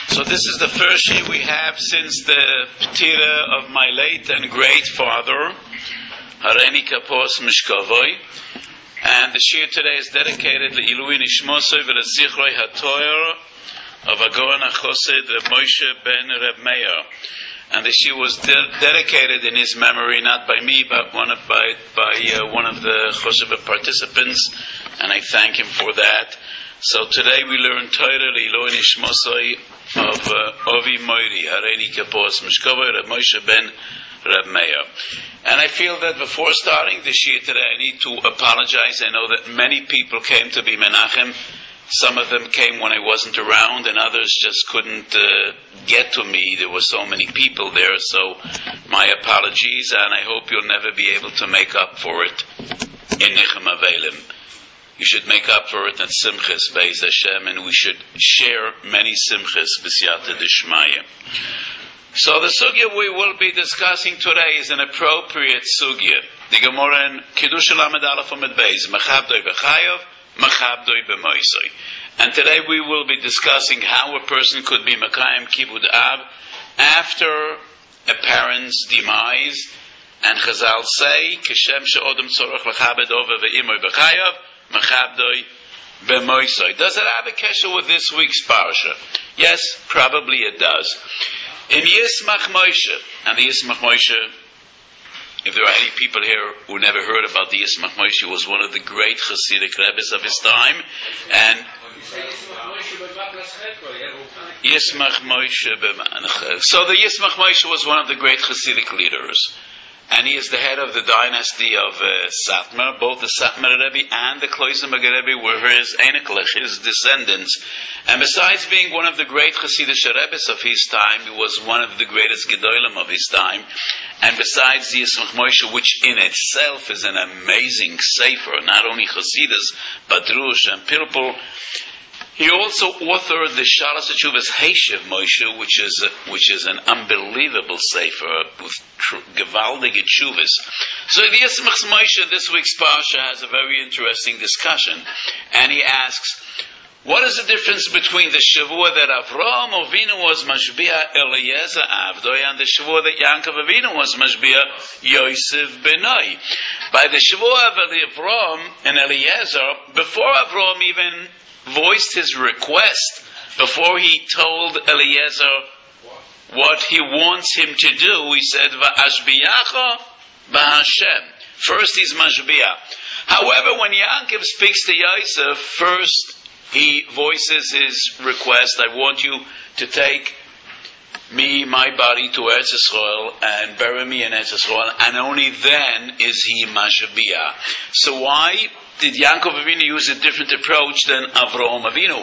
So this is the first year we have since the Ptira of my late and great father, Hareni Kapos Mishkavoy, and the shir today is dedicated to Ilui Nishmosoi v'Lezichroi HaToyer of Agoran HaChosed Reb Moshe ben Reb Meir. And the shir was dedicated in his memory, not by me, but one of the Choshev participants, and I thank him for that. So today we learn Torah Ilui Nishmosoi of Ovi Moiri, Hareni Kapos Mishkavoy, Reb Moshe ben Reb Meir. And I feel that before starting this year today, I need to apologize. I know that many people came to be Menachem. Some of them came when I wasn't around, and others just couldn't get to me. There were so many people there, so my apologies, and I hope you'll never be able to make up for it in Nichem Avelim. You should make up for it in Simchas Beis Hashem, and we should share many Simchas B'siyata D'Shmaya. So the sugya we will be discussing today is an appropriate sugya. The Gemara in Kiddush Lamed Aleph Amud Beis, Mechabdoi B'Chayav, Mechabdoi B'Moisoi. And today we will be discussing how a person could be Mekayim Kibud Ab after a parent's demise. And Chazal say, Kishem she'odem tzorach l'chabed ova ve'imoi b'chayav, Mechabdoi B'Moisoi. Does it have a kesher with this week's parsha? Yes, probably it does. In Yismach Moshe, and the Yismach Moshe, if there are any people here who never heard about the Yismach Moshe, he was one of the great Hasidic Rebbes of his time, and Yismach Moshe b'Manach. So the Yismach Moshe was one of the great Hasidic leaders, and he is the head of the dynasty of Satmar. Both the Satmar Rebbe and the Kloisemer Rebbe were his Einiklech, his descendants. And besides being one of the great Hasidic Rebbes of his time, he was one of the greatest Gedolim of his time. And besides the Yismach Moshe, which in itself is an amazing sefer, not only Hasidus, but Drush and Pilpul, he also authored the Shalas HaTshuvas Heishev Moshe, which is an unbelievable sefer with gewaldige tshuvas. So the Yismach Moshe, this week's parsha, has a very interesting discussion, and he asks, what is the difference between the Shavua that Avraham Avinu was Mashbiah Eliezer Avdoi and the Shavua that Yaakov Avinu was Mashbiah Yosef Benoi? By the Shavua of Avraham and Eliezer, before Avraham even voiced his request, before he told Eliezer what he wants him to do, he said, Va'ashbiyacha ba'Hashem. First he's Mashbiah. However, when Yaakov speaks to Yosef, first he voices his request, I want you to take me, my body, to Eretz Yisrael and bury me in Eretz Yisrael, and only then is he Mashbiah. So why did Yaakov Avinu use a different approach than Avraham Avinu?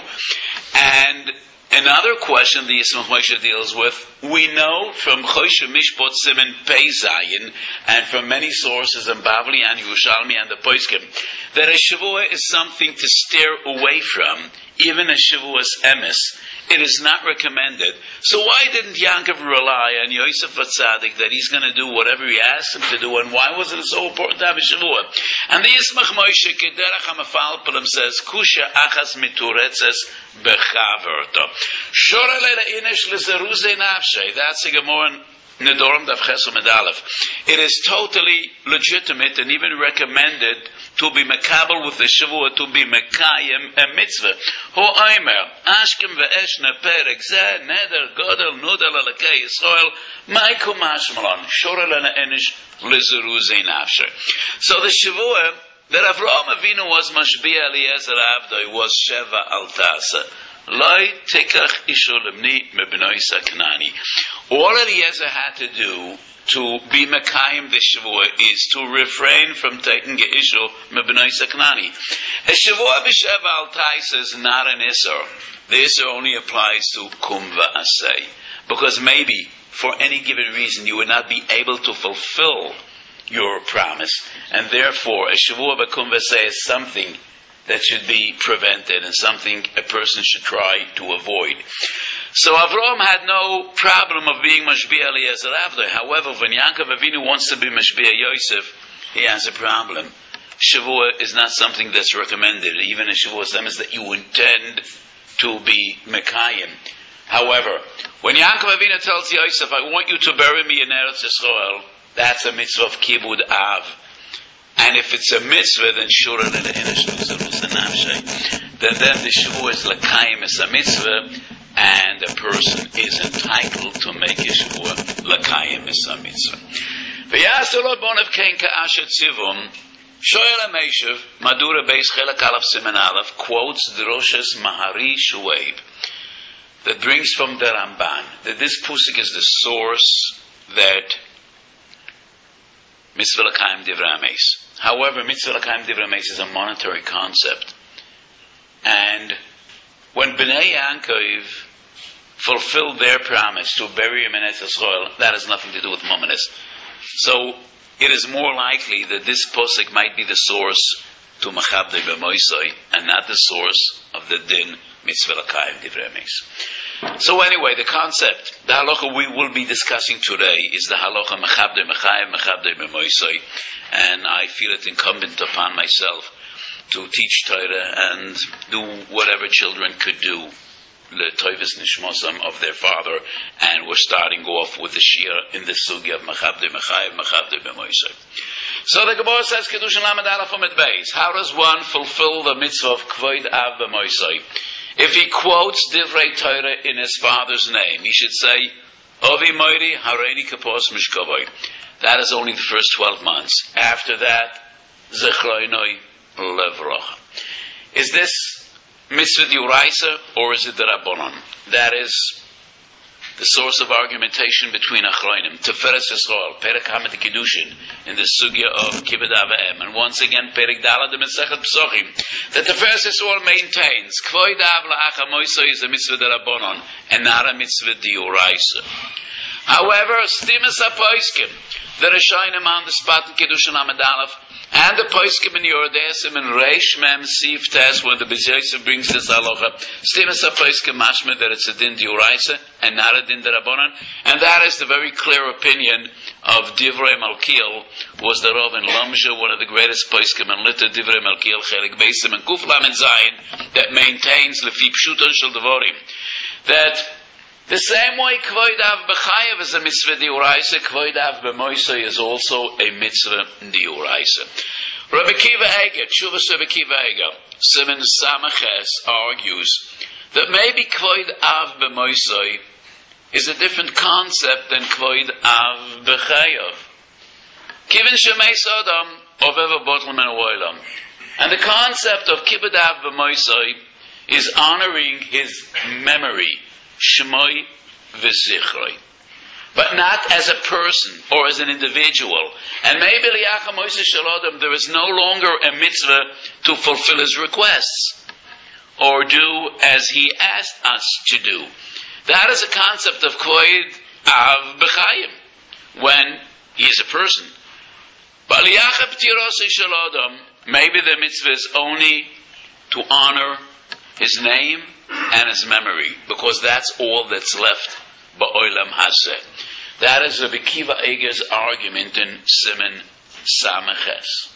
And another question the Yismach Moshe deals with, we know from Choshe Mishpot Siman Pei Zayin, and from many sources in Bavli and Yerushalmi and the Poskim, that a Shavua is something to steer away from, even a Shavua's emes. It is not recommended. So why didn't Yaakov rely on Yosef Atzadik that he's going to do whatever he asked him to do, and why was it so important to have a Shavua? And the Yismach Moshe Kederach HaMafal Pulam says, Kusha achas mituretzes bechaverto. Shora leila inish lezeruze nafshe. That's a Gemara Nedorim Daf Ches Amud Aleph. It is totally legitimate and even recommended to be mekabel with the Shavua, to be mekayim a mitzvah. Ho aimer, ashkem ve'eshna perek zeh, neder, godel, nudel, alakei Yisrael, maiku mashmalon, shora lena enish, lizeruze nafshe. So the Shavua, that Avraham Avinu was Mashbiah Eliezer Avdoi, was Sheva Altasa. Loi tekach isho lemni mebnoi saknani. All Eliezer had to do to be Mekayim the Shavua is to refrain from taking a Isho Mebnoi Saknani. A Shavua b'Sheva Altais is not an Isser. The Isser only applies to Kum V'asei. Because maybe, for any given reason, you would not be able to fulfill your promise, and therefore a Shavua b'Kum V'asei is something that should be prevented and something a person should try to avoid. So Avraham had no problem of being Mashbiah Eliezer Avdoi. However, when Yaakov Avinu wants to be Mashbiah Yosef, he has a problem. Shavua is not something that's recommended. Even a Shavua is that you intend to be Mekayim. However, when Yaakov Avinu tells Yosef, I want you to bury me in Eretz Yisrael, that's a mitzvah of Kibud Av. And if it's a mitzvah, then Shura then the Shavua is L'Kayim is a mitzvah, and a person is entitled to make a Shavua L'Kayim is a mitzvah. V'yaseh lo bonav kein ka'asher tzivum, Shoel HaMeishav, Madura Beis Chelak Aleph Siman Aleph, quotes Droshes Mahari Shuaib, that brings from the Ramban, that this pusik is the source that Mitzvah L'Kayim Divrei HaMeis. However, Mitzvah L'Kayim Divrei HaMeis is a monetary concept. And when Bnei Yaakov fulfilled their promise to bury him in Eretz Yisrael, that has nothing to do with Momenes. So, it is more likely that this posik might be the source to Machabdei B'Moisai, and not the source of the din Mitzvah L'Kayim Divrei HaMeis. So anyway, the concept, the halacha we will be discussing today is the halacha Machabdei Mechayim, Machabdei B'Moisai, and I feel it incumbent upon myself to teach Torah and do whatever children could do, the Toivus Nishmosam of their father, and we're starting off with the Shir in the Sugi of Machabdei Mechayim, Machabdei B'Moisai. So the Gemara says, Kedushin Lamed Aleph Amid Beis, how does one fulfill the mitzvah of Kvoid Av B'Moisai? If he quotes Divrei Torah in his father's name, he should say, Ovi Moiri Hareini Kapos Mishkovoi. That is only the first 12 months. After that, Zechroinoi Levrocha. Is this mitzvah d'oraisa or is it the Rabbanon? That is the source of argumentation between Achroinim. Teferes Yisrael, Perek Hamed Kiddushin, in the sugya of Kibbud Av V'Em, and once again Perek Dalad de Mesechet Psochim. The Teferes Yisrael maintains Kvoid Av La'ach HaMoisai is a mitzvah d'Rabbanon and not a mitzvah d'oraisa. However, Stimas HaPoiskim, the Rishonim on the spot in Kiddushin Amud Aleph, and the Poiskim in Yordesim and Reish Mem Siv Tes, when the Beis Yosef brings this halacha, Stimas HaPoiskim mashma that it's a din d'oraisa and not a din d'Rabbanan, and that is the very clear opinion of Divrei Malkiel, was the Rav in Lamja, one of the greatest Poiskim in Litta, Divrei Malkiel, Chelik Beisim and Kuflam and Zayin, that maintains Lefi Pshuto Shel Devorim, that the same way Kvoid Av B'Chayev is a mitzvah d'oraisa, Kvoid Av B'Moisai is also a mitzvah d'oraisa. Rabbi Kiva Eger, Shuvas Rabbi Kiva Eger, Siman Samaches, argues that maybe Kvoid Av B'Moisai is a different concept than Kvoid Av B'Chayev. Kivin Shemeis Adam Ovev Botlam and Oilam. And the concept of Kibbud Av B'Moisai is honoring his memory, Shemoi v'Zichroi, but not as a person or as an individual. And maybe Liach HaMoisei Shel Adam, there is no longer a mitzvah to fulfill his requests or do as he asked us to do. That is a concept of Kvoid Av B'Chaim, when he is a person. But Liach HaPtirosei Shel Adam, maybe the mitzvah is only to honor his name and his memory, because that's all that's left ba'olam hazeh. That is Rabbi Kiva Eger's argument in Siman Samaches.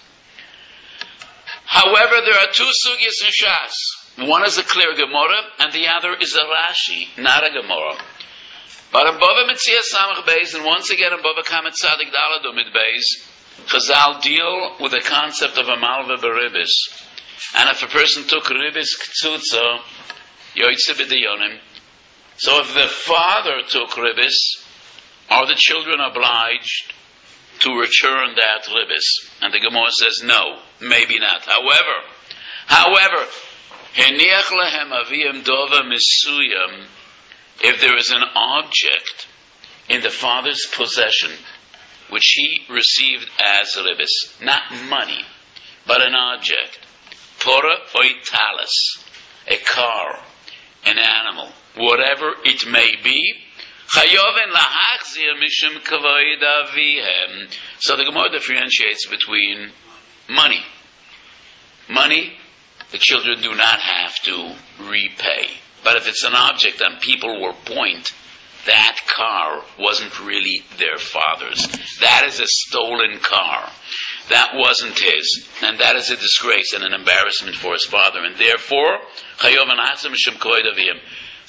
However, there are two sugyas in Shas. One is a clear Gemara, and the other is a Rashi, not a Gemara. But in Bava Metzia Samach Beis, and once again in Bava Kamet Tzadik Dalad Umid Beis, Chazal deal with the concept of a malva beribis. And if a person took ribis ktsutza, yoytze b'diyonim, so if the father took ribis, are the children obliged to return that ribis? And the Gemara says no, maybe not. However, heniach lehem aviyim dova misuyam, if there is an object in the father's possession which he received as ribis, not money, but an object, Torah oy talis, a car, an animal, whatever it may be, chayoven lahachzir mishum kavoid avihem. So the Gemara differentiates between money. Money, the children do not have to repay. But if it's an object and people will point, that car wasn't really their father's. That is a stolen car. That wasn't his. And that is a disgrace and an embarrassment for his father. And therefore,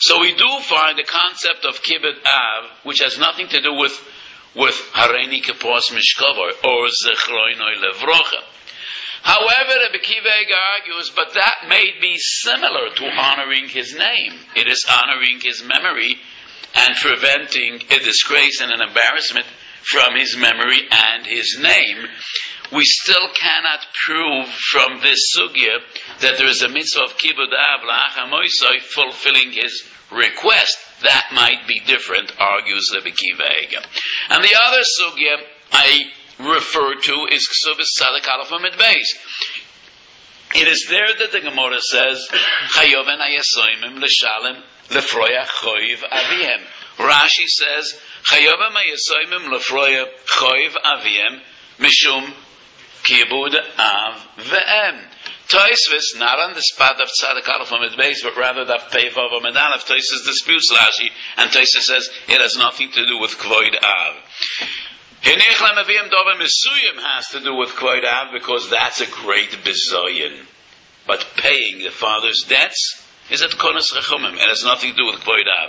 So we do find the concept of kibbud av, which has nothing to do with Hareini Kepos Mishkavor or Zechroinoi Levrocha. However, Rebbe Akiva Eiger argues, but that may be similar to honoring his name. It is honoring his memory and preventing a disgrace and an embarrassment from his memory and his name. We still cannot prove from this sugya that there is a mitzvah of kibbud av la'achar moisai fulfilling his request. That might be different, argues Rebbe Akiva Eiger. And the other sugya I refer to is Ksubis Tzadik Aleph Amud Beis. It is there that the Gemara says, Chayoven hayasoimim l'shalem lefroya choiv avihem. Rashi says, Chayoven hayasoimim lefroya choiv avihem mishum kibud av ve'em. Tosfos, not on the spot of Tzadik Aleph Amud Beis, but rather the Peivav Amud Aleph, Tosfos disputes Rashi, and Tosfos says it has nothing to do with Kvoid Av. Hinech Lemavim Dover Mesuyim has to do with Kvoid Av because that's a great bizoyin. But paying the father's debts is at Konos Rechumim. It has nothing to do with Kvoid Av.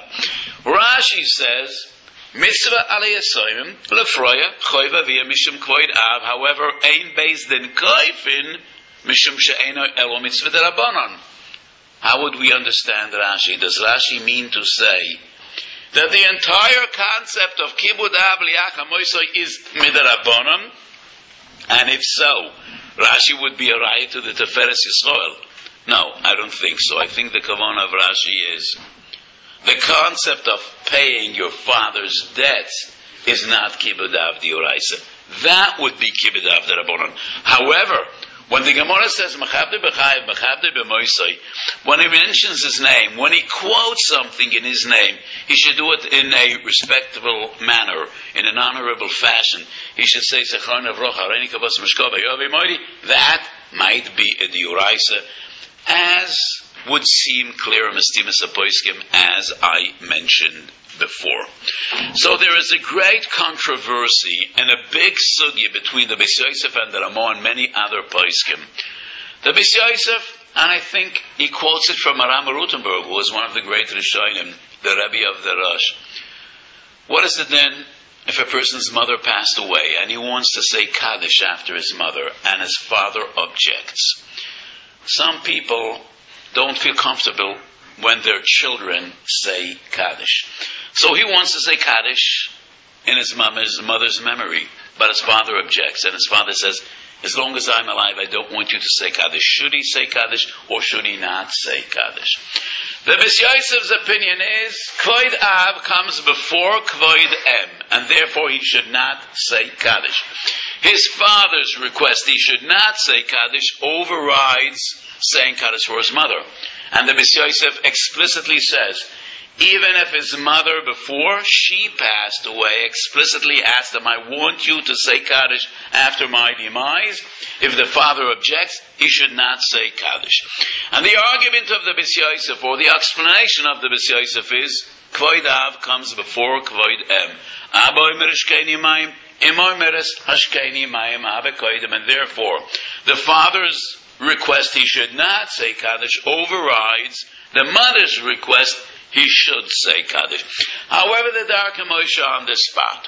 Rashi says, Mitzvah Aleyasoyim Lefroya Choiv Aviyah Mishum Kvoid Av. However, Ein Beis Din Koifin Mishum She'eno Elo Mitzvah Derabanan. How would we understand Rashi? Does Rashi mean to say that the entire concept of Kibbud Av Li'achar Moisai is Midarabanan? And if so, Rashi would be a raya to the Teferes Yisrael. No, I don't think so. I think the kavanah of Rashi is the concept of paying your father's debts is not Kibbud Av D'Oraisa. That would be Kibbud Av D'Rabanan. However, when the Gemara says Mechabde B'Chayev, Mechabde B'Moisai, when he mentions his name, when he quotes something in his name, he should do it in a respectable manner, in an honorable fashion. He should say Zechron Avrocha, Hareini Kepos Mishkavor, Yovi Moedi. That might be a D'Oraisa, as would seem clear in Mistimas HaPoskim, as I mentioned before. So there is a great controversy and a big sugya between the Beis Yosef and the Ramah and many other poskim. The Beis Yosef, and I think he quotes it from Aram Rutenberg, who was one of the great Rishonim, the Rebbe of the Rosh. What is it then if a person's mother passed away and he wants to say Kaddish after his mother and his father objects? Some people don't feel comfortable when their children say Kaddish. So he wants to say Kaddish in his mother's memory, but his father objects, and his father says, as long as I'm alive, I don't want you to say Kaddish. Should he say Kaddish, or should he not say Kaddish? The Beis Yosef's opinion is, Kvoid Av comes before Kvoid Em, and therefore he should not say Kaddish. His father's request he should not say Kaddish overrides saying Kaddish for his mother. And the Beis Yosef explicitly says, even if his mother, before she passed away, explicitly asked him, I want you to say Kaddish after my demise, if the father objects, he should not say Kaddish. And the argument of the Beis Yosef, or the explanation of the Beis Yosef is, Kvoid Av comes before Kvoid Em. Aboy merishkeini mayim, imoy meres hashkeini mayim abekoidim. And therefore, the father's request he should not say Kaddish overrides the mother's request he should say Kaddish. However, the Darkei Moshe on this spot,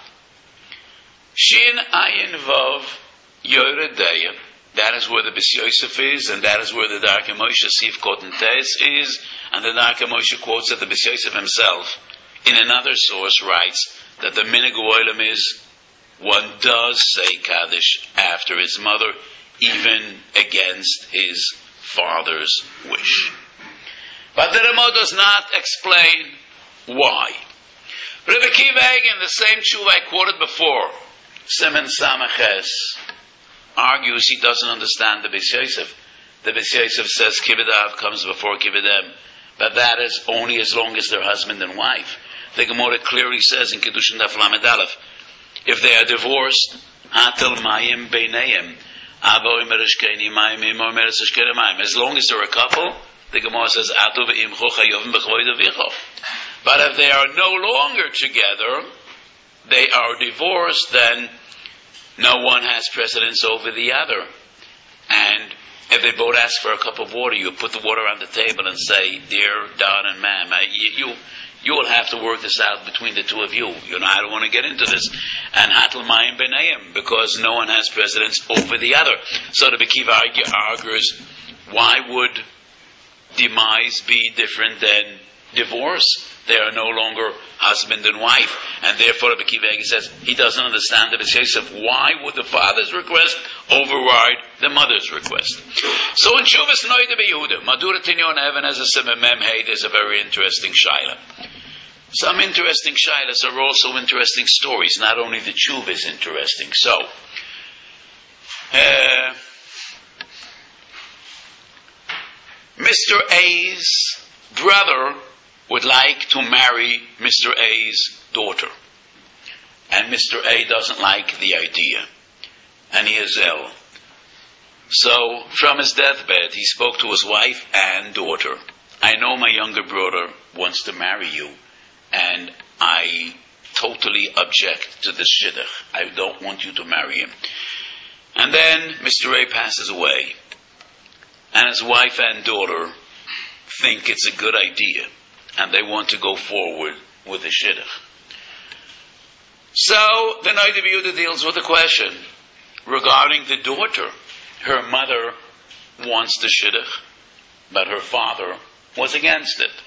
Shin Ayin Vav Yoredeya, that is where the Beis Yosef is, and that is where the Darkei Moshe Sif Koten Tes is, and the Darkei Moshe quotes that the Beis Yosef himself, in another source, writes that the Minhag Olam is one does say Kaddish after his mother, even against his father's wish. But the Ramah does not explain why. Rebbe Akiva Eiger, in the same tshuva I quoted before, Siman Samaches, argues he doesn't understand the Beis Yosef. The Beis Yosef says Kibbud Av comes before Kibbud Em, but that is only as long as they're husband and wife. The Gemara clearly says in Kiddushin Daf Lamed Aleph, if they are divorced, Atel Mayim Beineim, Abo Imerishkeini Mayim, Imo Imerishkeini Mayim. As long as they're a couple, the Gemara says, but if they are no longer together, they are divorced, then no one has precedence over the other. And if they both ask for a cup of water, you put the water on the table and say, "Dear Don and Ma'am, you will have to work this out between the two of you. You know, I don't want to get into this." And Hatel Mayim B'nayim, because no one has precedence over the other. So the Bekiva argues, why would demise be different than divorce? They are no longer husband and wife, and therefore the Bekiva says he doesn't understand the case of why would the father's request override the mother's request. So in Shuvas Noida Beyehuda, Madura Tinyon Evan as a Simemem Heid is a very interesting shaila. Some interesting shailas are also interesting stories. Not only the tshuva is interesting. So, Mr. A's brother would like to marry Mr. A's daughter. And Mr. A doesn't like the idea. And he is ill. So, from his deathbed, he spoke to his wife and daughter. "I know my younger brother wants to marry you, and I totally object to this shidduch. I don't want you to marry him." And then Mr. A passes away. And his wife and daughter think it's a good idea. And they want to go forward with the shidduch. So the Noida B'Yehuda deals with the question regarding the daughter. Her mother wants the shidduch, but her father was against it.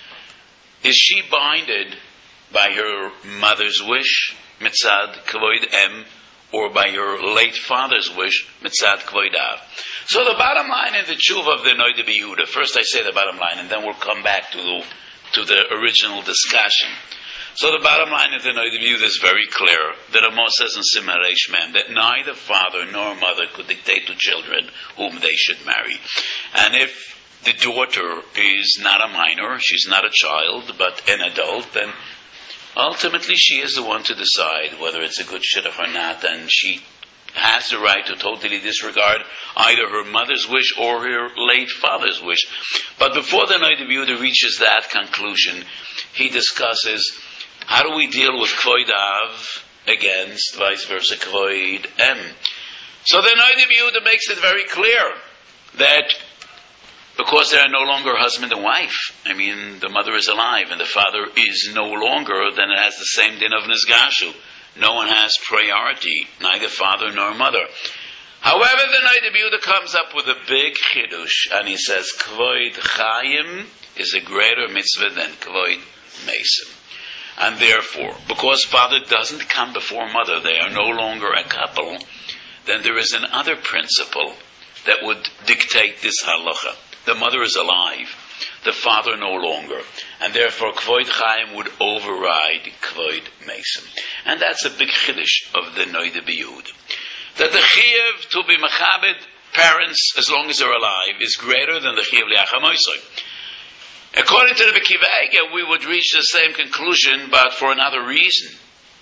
Is she binded by her mother's wish, mitzad kvoid em, or by her late father's wish, mitzad kvoid av? So the bottom line in the tshuva of the Noida B'Yehuda, first I say the bottom line, and then we'll come back to the original discussion. So the bottom line of the Noida B'Yehuda is very clear, that Amos says in Siman Reish Mem that neither father nor mother could dictate to children whom they should marry. And if the daughter is not a minor, she's not a child, but an adult, then ultimately she is the one to decide whether it's a good shidduch or not, and she has the right to totally disregard either her mother's wish or her late father's wish. But before the Noida B'Yehuda reaches that conclusion, he discusses how do we deal with Kvoid Av against vice versa Kvoid M. So the Noida B'Yehuda makes it very clear that because they are no longer husband and wife, I mean the mother is alive and the father is no longer, then it has the same din of Nizgashu. No one has priority, neither father nor mother. However, the Noida B'Yehuda comes up with a big chidush, and he says, Kvoid Chaim is a greater mitzvah than Kvoid Mesim. And therefore, because father doesn't come before mother, they are no longer a couple, then there is another principle that would dictate this halacha. The mother is alive, the father no longer, and therefore Kvoid Chaim would override Kvoid Mesim. And that's a big chiddush of the Noida B'Yehuda. That the chiyuv to be mechabed parents as long as they're alive is greater than the chiyuv li'achar moisoi. According to the Bekiva Eiger, we would reach the same conclusion, but for another reason.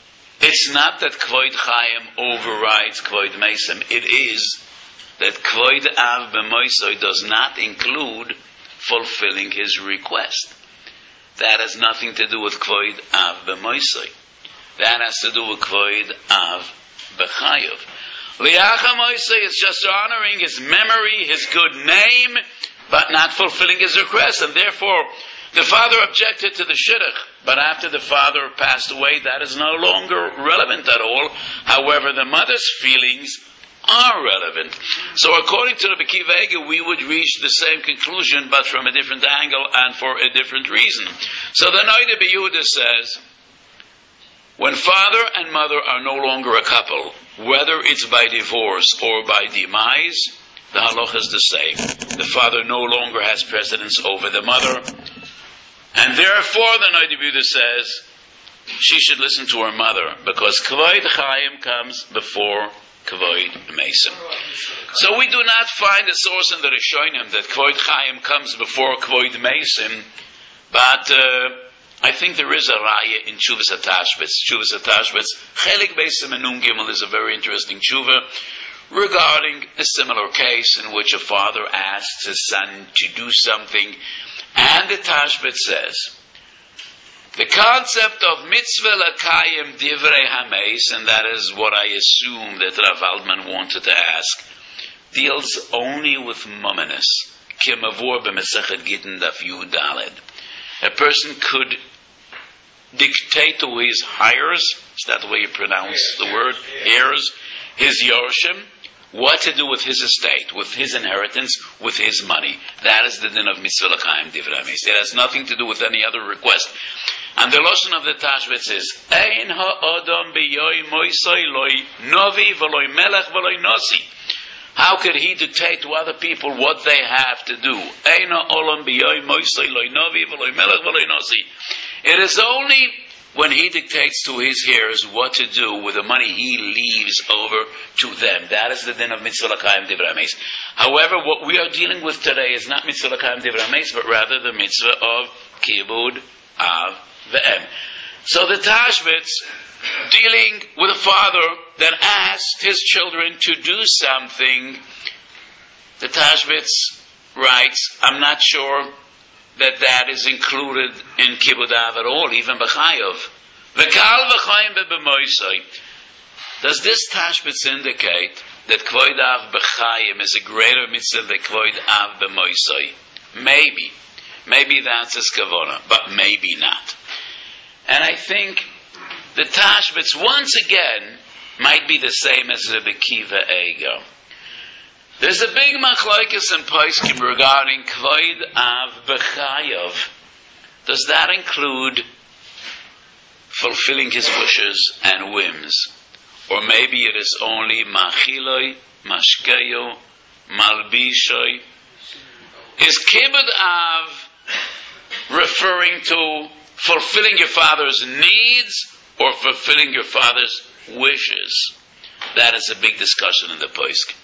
It's not that Kvoid Chaim overrides Kvoid Mesim. It is that Kvoid Av b'moisoi does not include fulfilling his request. That has nothing to do with Kvoid Av b'moisoi. That has to do with Kvoid Av b'chayav. Li'achar moisoi is just honoring his memory, his good name, but not fulfilling his request. And therefore, the father objected to the shidduch, but after the father passed away, that is no longer relevant at all. However, the mother's feelings are relevant. So according to the Bekiva Eiger, we would reach the same conclusion, but from a different angle and for a different reason. So the Noida B'Yehuda says, when father and mother are no longer a couple, whether it's by divorce or by demise, the halacha is the same. The father no longer has precedence over the mother, and therefore the Noida B'Yehuda says she should listen to her mother, because Kvoid Chaim comes before Kvoid Mesim. So we do not find a source in the Rishonim that Kvoid Chaim comes before Kvoid Mesim, but I think there is a raya in Tshuvas HaTashbetz. Tshuvas HaTashbetz, Chelik Beisim and Nun Gimel is a very interesting tshuva regarding a similar case in which a father asks his son to do something, and the Tashbetz says, the concept of mitzvah lakayim divrei hameis, and that is what I assume that Rav Waldman wanted to ask. deals only with mumminess. Kimavur b'mesechet Gittin daf Yud Daled. A person could dictate to his heirs, is that the way you pronounce the word? Heirs, his Yorshim, what to do with his estate, with his inheritance, with his money. That is the din of mitzvah l'chaim divrei hameis. It has nothing to do with any other request. And the lashon of the Tashbetz is, Ein ha'adam b'yoy moisoi loi novi v'loi melech v'loi nosi. How could he dictate to other people what they have to do? Ein ha'olam b'yoy moisoi loi novi v'loi melech v'loi nosi. It is only when he dictates to his heirs what to do with the money he leaves over to them. That is the din of mitzvah l'chaim divrei hameis. However, what we are dealing with today is not mitzvah l'chaim divrei hameis, but rather the mitzvah of kibud av ve'em. So the Tashbetz, dealing with a father that asked his children to do something, the Tashbetz writes, I'm not sure that is included in Kibud Av at all, even B'chayav. V'kal v'chayim b'moisai. Does this Tashbetz indicate that Kvod Av B'chayim is a greater mitzvah than Kvod Av B'moisai? Maybe. Maybe that's his kavanah, but maybe not. And I think the Tashbetz, once again, might be the same as the Bekiva Ego. There's a big machlokes in Poskim regarding Kvod Av B'chayav. Does that include fulfilling his wishes and whims? Or maybe it is only Machiloi, Mashkeyo, Malbishoi? Is Kibud Av referring to fulfilling your father's needs or fulfilling your father's wishes? That is a big discussion in the Poskim.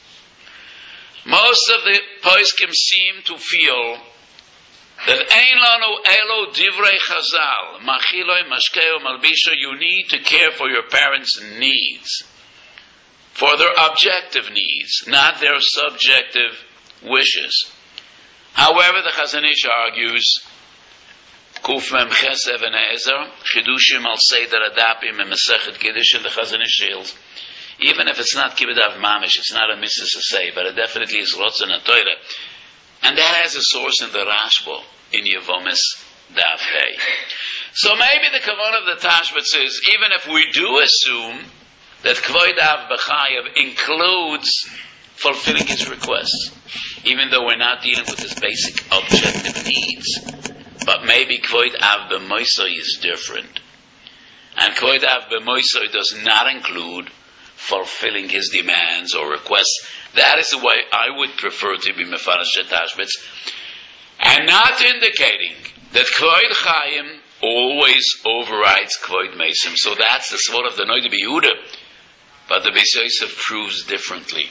Most of the Poskim seem to feel that Ein lanu elo divrei Chazal, machiloi, mashkeo, malbisho, you need to care for your parents' needs, for their objective needs, not their subjective wishes. However, the Chazon Ish argues, Kuf Mem Ches Even Ezer, Chidushim al Seder Adapim and Mesechet Kiddush, and the Chazon Ish shields, even if it's not Kibud Av Mamish, it's not a mitzvah to say, but it definitely is Rotzen and Torah. And that has a source in the Rashbo, in Yevomis Daf Hey. So maybe the kavanah of the Tashbetz is, even if we do assume that Kvod Av B'chayav includes fulfilling his requests, even though we're not dealing with his basic objective needs, but maybe Kvod Av B'moisoi is different. And Kvod Av B'moisoi does not include fulfilling his demands or requests. That is the way I would prefer to be Mefarash Tashbetz, and not indicating that Kvod Chaim always overrides Kvod Mesim. So that's the sort of the Noida B'Yehuda, but the Beis Yosef proves differently.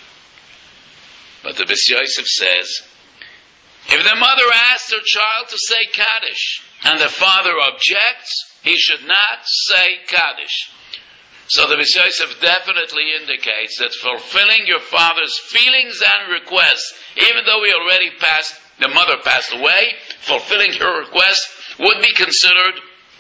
But the Beis Yosef says, if the mother asks her child to say Kaddish and the father objects, he should not say Kaddish. So the Beis Yosef definitely indicates that fulfilling your father's feelings and requests, even though the mother passed away, fulfilling her request would be considered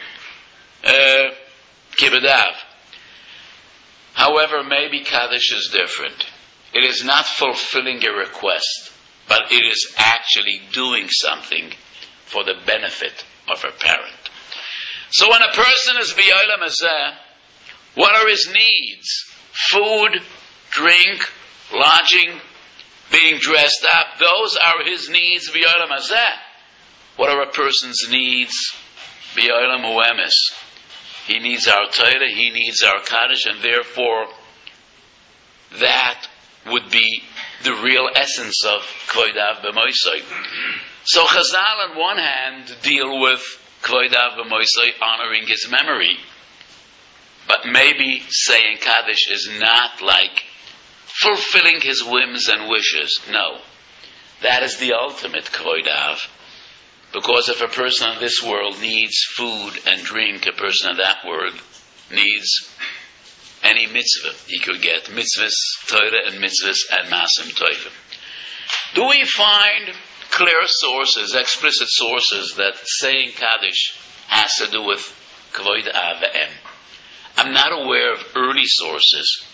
Kibud Av. However, maybe Kaddish is different. It is not fulfilling a request, but it is actually doing something for the benefit of a parent. So when a person is B'Olam Hazeh, what are his needs? Food, drink, lodging, being dressed up. Those are his needs B'Olam Hazeh. What are a person's needs B'Olam Uemes? He needs our Torah, he needs our Kaddish, and therefore that would be the real essence of Kvod Av B'moisai. So Chazal on one hand deal with Kvod Av B'moisai, honoring his memory. But maybe saying Kaddish is not like fulfilling his whims and wishes. No. That is the ultimate Kvod Av. Because if a person in this world needs food and drink, a person in that world needs any mitzvah he could get. Mitzvahs, Torah and mitzvahs and Masim Tovim. Do we find clear sources, explicit sources that saying Kaddish has to do with Kvod Av Ve'em? I'm not aware of early sources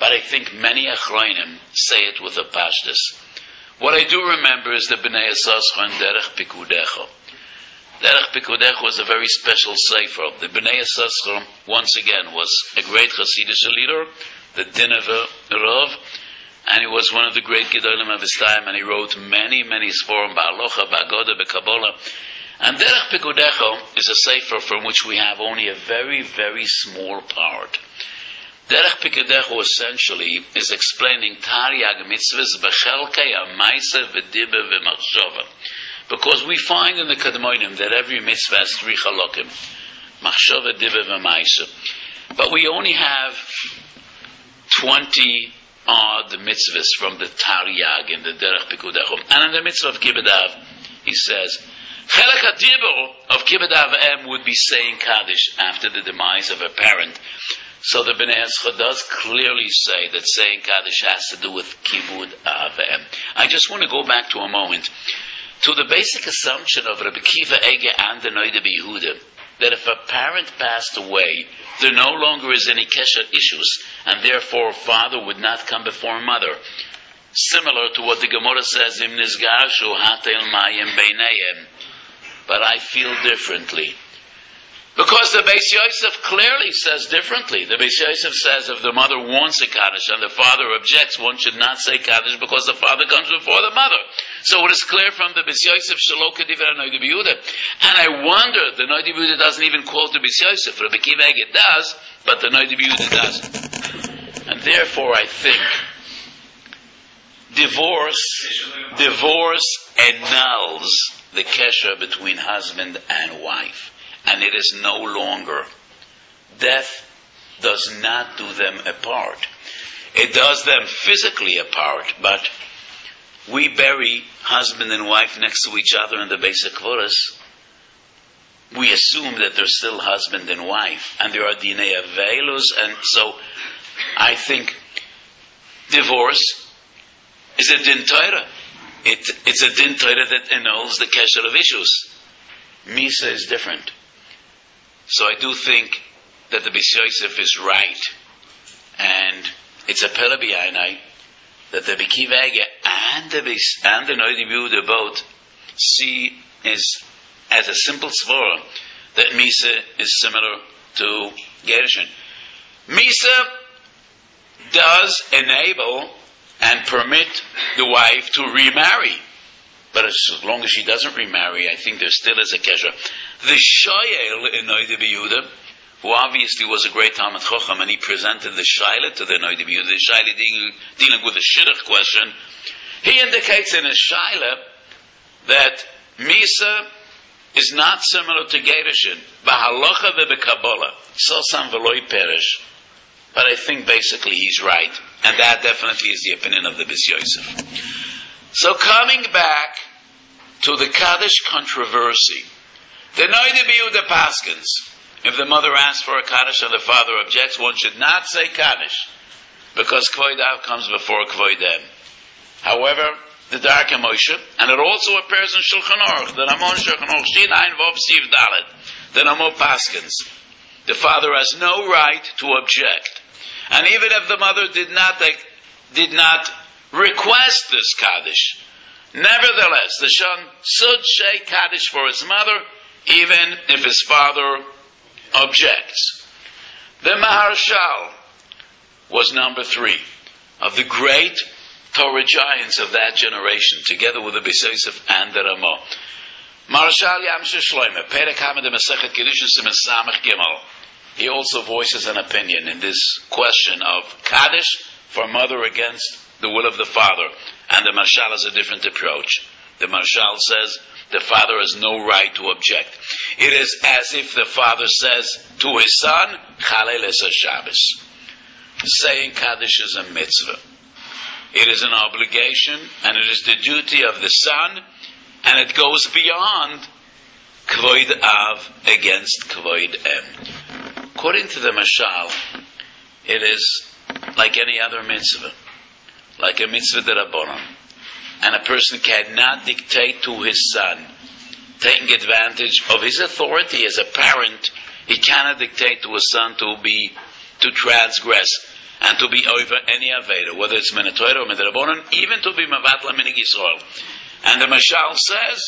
but I think many Achronim say it with a pashtus. What I do remember is the Bnei Yissaschar and Derech Pikudecho. Derech Pikudecho was a very special sefer. The Bnei Yissaschar, once again, was a great Hasidic leader, the Dinever Rav, and he was one of the great Gedolim of his time, and he wrote many, many Sforim, Ba'alocha, Ba'agoda, Ba'Kabbalah. And Derech Pikudecho is a sefer from which we have only a very, very small part. Derech Pikudecho essentially is explaining Taryag mitzvahs b'chelkei ha'maisa v'dibber v'machshava. Because we find in the Kadmonim that every mitzvah has 3 chalokim. Machshava, dibber, v'maisa. But we only have 20 odd mitzvahs from the Taryag in the Derech Pikudecho. And in the mitzvah of Kibbud Av, he says, Chelek HaDibur of Kibbud Av would be saying Kaddish after the demise of a parent. So the Bnei Yissaschar does clearly say that saying Kaddish has to do with Kibbud Av. I just want to go back to a moment to the basic assumption of Rabbi Kiva Ege and the Noida B'Yehuda, that if a parent passed away, there no longer is any kesher issues, and therefore father would not come before mother. Similar to what the Gemara says, Im Nizgarshu Hatel Mayim Beinayim. But I feel differently. Because the Beis Yosef clearly says differently. The Beis Yosef says if the mother wants a Kaddish and the father objects, one should not say Kaddish because the father comes before the mother. So it is clear from the Beis Yosef, Shelo Kedivra Noida B'Yehuda. And I wonder, the Noida B'Yehuda doesn't even quote the Beis Yosef. Rabbi Kiva Ege does, but the Noida B'Yehuda doesn't. And therefore I think divorce annuls the kesher between husband and wife. And it is no longer. Death does not do them apart. It does them physically apart, but we bury husband and wife next to each other in the Beis HaKvoros. We assume that they're still husband and wife, and there are dinei aveilus, and so I think divorce is a din Torah. It's a din Torah that annuls the kesher of issues. Misa is different. So I do think that the Beis Yosef is right, and it's a pele b'yainai that the Kiva Ege and the Noida B'Yehuda both see is as a simple svara that Misa is similar to Gershon. Misa does enable and permit the wife to remarry. But as long as she doesn't remarry, I think there still is a kesher. The Shoyel in Noida B'Yehuda, who obviously was a great Talmid Chacham, and he presented the Shaila to the Noida B'Yehuda, the Shaila dealing with the Shidduch question, he indicates in his Shaila that Misa is not similar to Gerushin. B'halacha ve'b'Kabbalah. Sosam v'loi perish. But I think basically he's right. And that definitely is the opinion of the Beis Yosef. So coming back to the Kaddish controversy, the Noida B'Yehuda paskins, if the mother asks for a Kaddish and the father objects, one should not say Kaddish, because Kvod Av comes before Kvod Em. However, the Darkei Moshe, and it also appears in Shulchan Aruch, the Ramon Shulchan Aruch, Shin Ein Vav Siv Dalet, the Ramon paskins, the father has no right to object. And even if the mother did not request this Kaddish, nevertheless, the son should say Kaddish for his mother, even if his father objects. The Maharshal was number 3 of the great Torah giants of that generation, together with the Beis Yosef and the Ramah. Maharshal Yamshe Shloime, Perek Hamid Masechet Kedushin Siman Samech Gimel. He also voices an opinion in this question of Kaddish for mother against the will of the father. And the Marshal has a different approach. The Marshal says the father has no right to object. It is as if the father says to his son, Chalel es Shabbos. Saying Kaddish is a mitzvah. It is an obligation, and it is the duty of the son, and it goes beyond Kvod Av against Kvod Em. According to the Mashal, it is like any other mitzvah, like a mitzvah d'Rabbanan, and a person cannot dictate to his son, taking advantage of his authority as a parent. He cannot dictate to his son to transgress. and to be over any Aveda, whether it's Minatoira or Midrabonon, even to be Mavatla Minig Yisrael. And the Mashal says,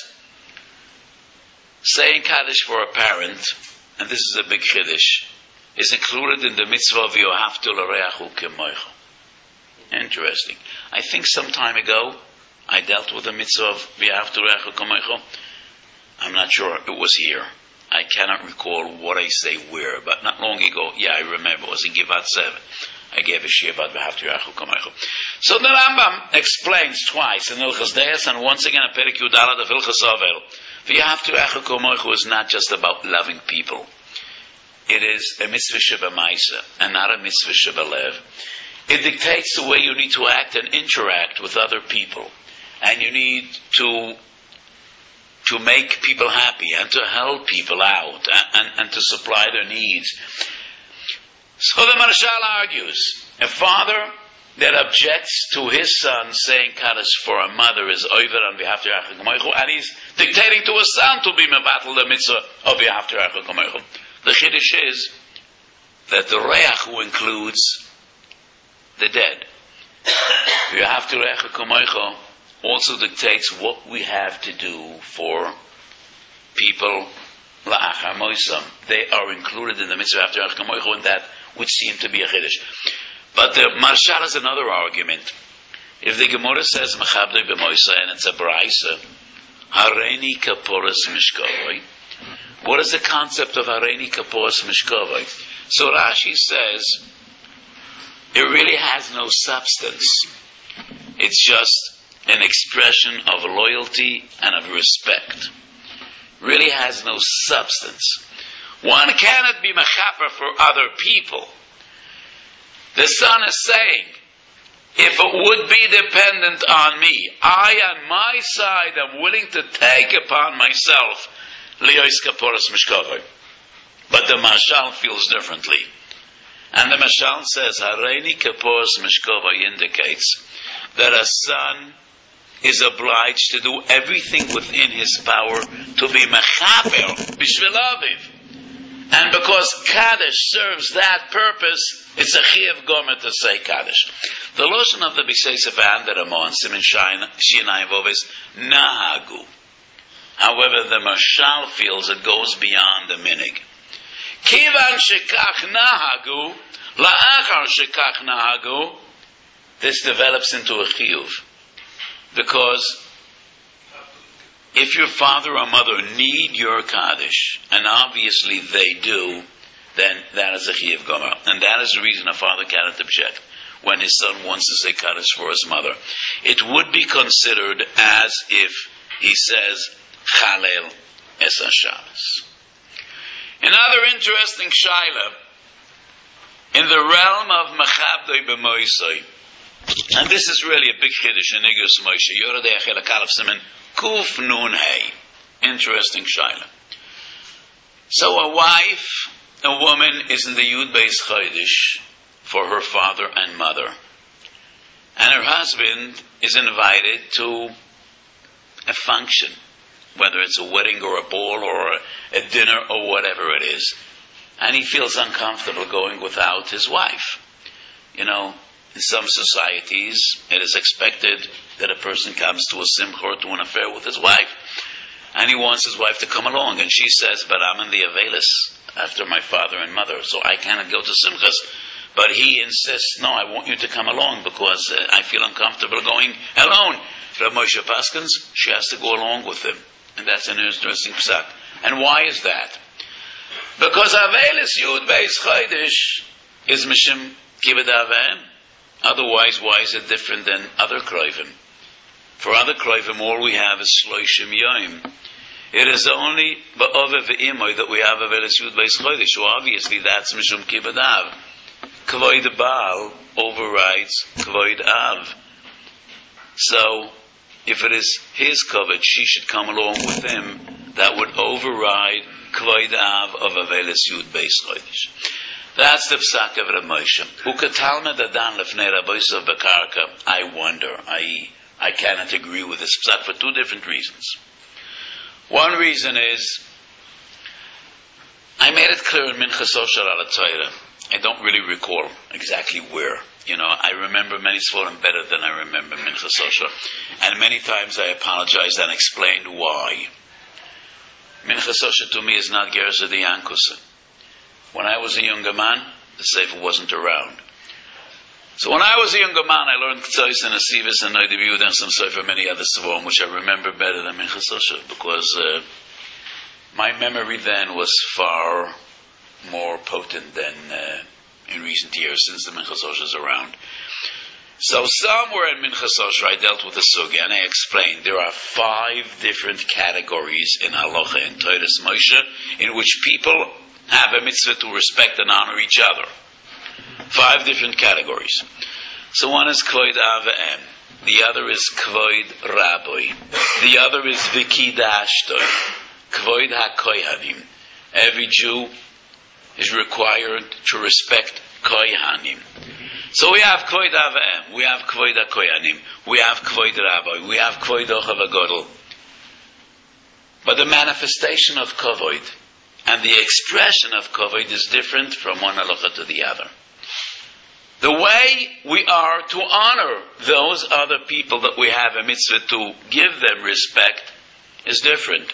saying Kaddish for a parent, and this is a big Chiddush, is included in the mitzvah of Yohavtu L'Reachu Kemoicho. Interesting. I think some time ago, I dealt with the mitzvah of Yohavtu L'Reachu Kemoicho. I'm not sure it was here. I cannot recall what I say where, but not long ago, I remember, it was in Givat 7. I gave a shir about Yohavtu L'Reachu Kemoicho. So the Rambam explains twice in Ilchas Deis and once again in Perek Yudalad of Ilchas Avel. Yohavtu L'Reachu Kemoicho is not just about loving people. It is a mitzvah shebamaisa and not a mitzvah shebalev. It dictates the way you need to act and interact with other people, and you need to make people happy and to help people out and to supply their needs. So the Marshal argues, a father that objects to his son saying Kaddish for a mother is over on behalf of Yohavtu L'Reachu Kemoicho, and he's dictating to his son to be mevatel the mitzvah of Yohavtu L'Reachu Kemoicho. The Chiddush is that the Reachu includes the dead. Yohavtu L'Reachu Kemoicho also dictates what we have to do for people la'achar moisam. They are included in the mitzvah of Yohavtu L'Reachu Kemoicho, and that would seem to be a Chiddush. But the Marshal has another argument. If the Gemara says Mechabdei b'moisa and it's a Braisa, Hareini kaporas mishkavoi. What is the concept of Hareini kaporas mishkavoi? So Rashi says it really has no substance. It's just an expression of loyalty and of respect. Really has no substance. One cannot be mechaper for other people. The son is saying, if it would be dependent on me, I on my side am willing to take upon myself liyos kaporas mishkavoi. But the Mashal feels differently. And the Mashal says, Hareini kaporas mishkavoi indicates that a son is obliged to do everything within his power to be mechaper b'shvil aviv. And because Kaddish serves that purpose, it's a chiyuv gomer to say Kaddish. The lotion of the B'Seisef and the Ramon, Siman Shinai Vov is nahagu. However, the Mashal feels it goes beyond the minig. Kivan shekach nahagu, la'achar shekach nahagu, this develops into a chiyuv. Because if your father or mother need your Kaddish, and obviously they do, then that is a chiyuv gomer. And that is the reason a father cannot object when his son wants to say Kaddish for his mother. It would be considered as if he says Chalel es HaShabbos. Another interesting shaila, in the realm of Mechabdei b'Moisei, and this is really a big chiddush in Igros Moshe, Yoredei Achel HaKalef Siman Kuf Nun Hey. Interesting shaila. So a wife, a woman, is in the Yud Beis Chodesh for her father and mother, and her husband is invited to a function, whether it's a wedding or a ball or a dinner or whatever it is, and he feels uncomfortable going without his wife. You know, in some societies, it is expected that a person comes to a simcha or to an affair with his wife, and he wants his wife to come along, and she says, but I'm in the Avelis after my father and mother, so I cannot go to simchas. But he insists, no, I want you to come along because I feel uncomfortable going alone. Rav Moshe Paskins, she has to go along with him. And that's an interesting psak. And why is that? Because Avelis Yud Beis Chodesh is Mishim Kibud Avim. Otherwise, why is it different than other Kroivim? For other Kroivim, all we have is Shloishim Yom. It is only Ba'ove Ve'imoy that we have Avelis Yud Beis Chodesh. So obviously that's Mishum Kibud Av. Kvoid Baal overrides Kvoid Av. So, if it is his kavod, she should come along with him, that would override Kvoid Av of Avelis Yud Beis Chodesh. That's the psak of Rav Moshe. Ukatalma dadan lefnei Rabbeinu bekarka. I wonder, I cannot agree with this psak for two different reasons. One reason is, I made it clear in Minchas Osher al Torah, I don't really recall exactly where. I remember many Sforim better than I remember Minchas Osher. And many times I apologized and explained why. Minchas Osher to me is not Gerza de Yankusen. When I was a younger man, the Sefer wasn't around. So when I was a younger man, I learned Ktsois and Asivis and Noida B'Yehuda and some Sefer, many other Sforim, which I remember better than Minchas Osher, because my memory then was far more potent than in recent years, since the Minchas Osher is around. So somewhere in Minchas Osher I dealt with the Sugya, and I explained there are 5 different categories in Halacha and Toras Moshe in which people have a mitzvah to respect and honor each other. 5 different categories. So one is Kvoid Av V'Em, the other is Kvoid Rabbi, the other is Vikidashtoi, Kvoid HaKohanim. Every Jew is required to respect Kohanim. So we have Kvoid Av V'Em, we have Kvoid HaKohanim, we have Kvoid Rabbi, we have Kvoid Ochav HaGodol. But the manifestation of Kvoid and the expression of Kvoid is different from one halacha to the other. The way we are to honor those other people that we have a mitzvah to give them respect is different.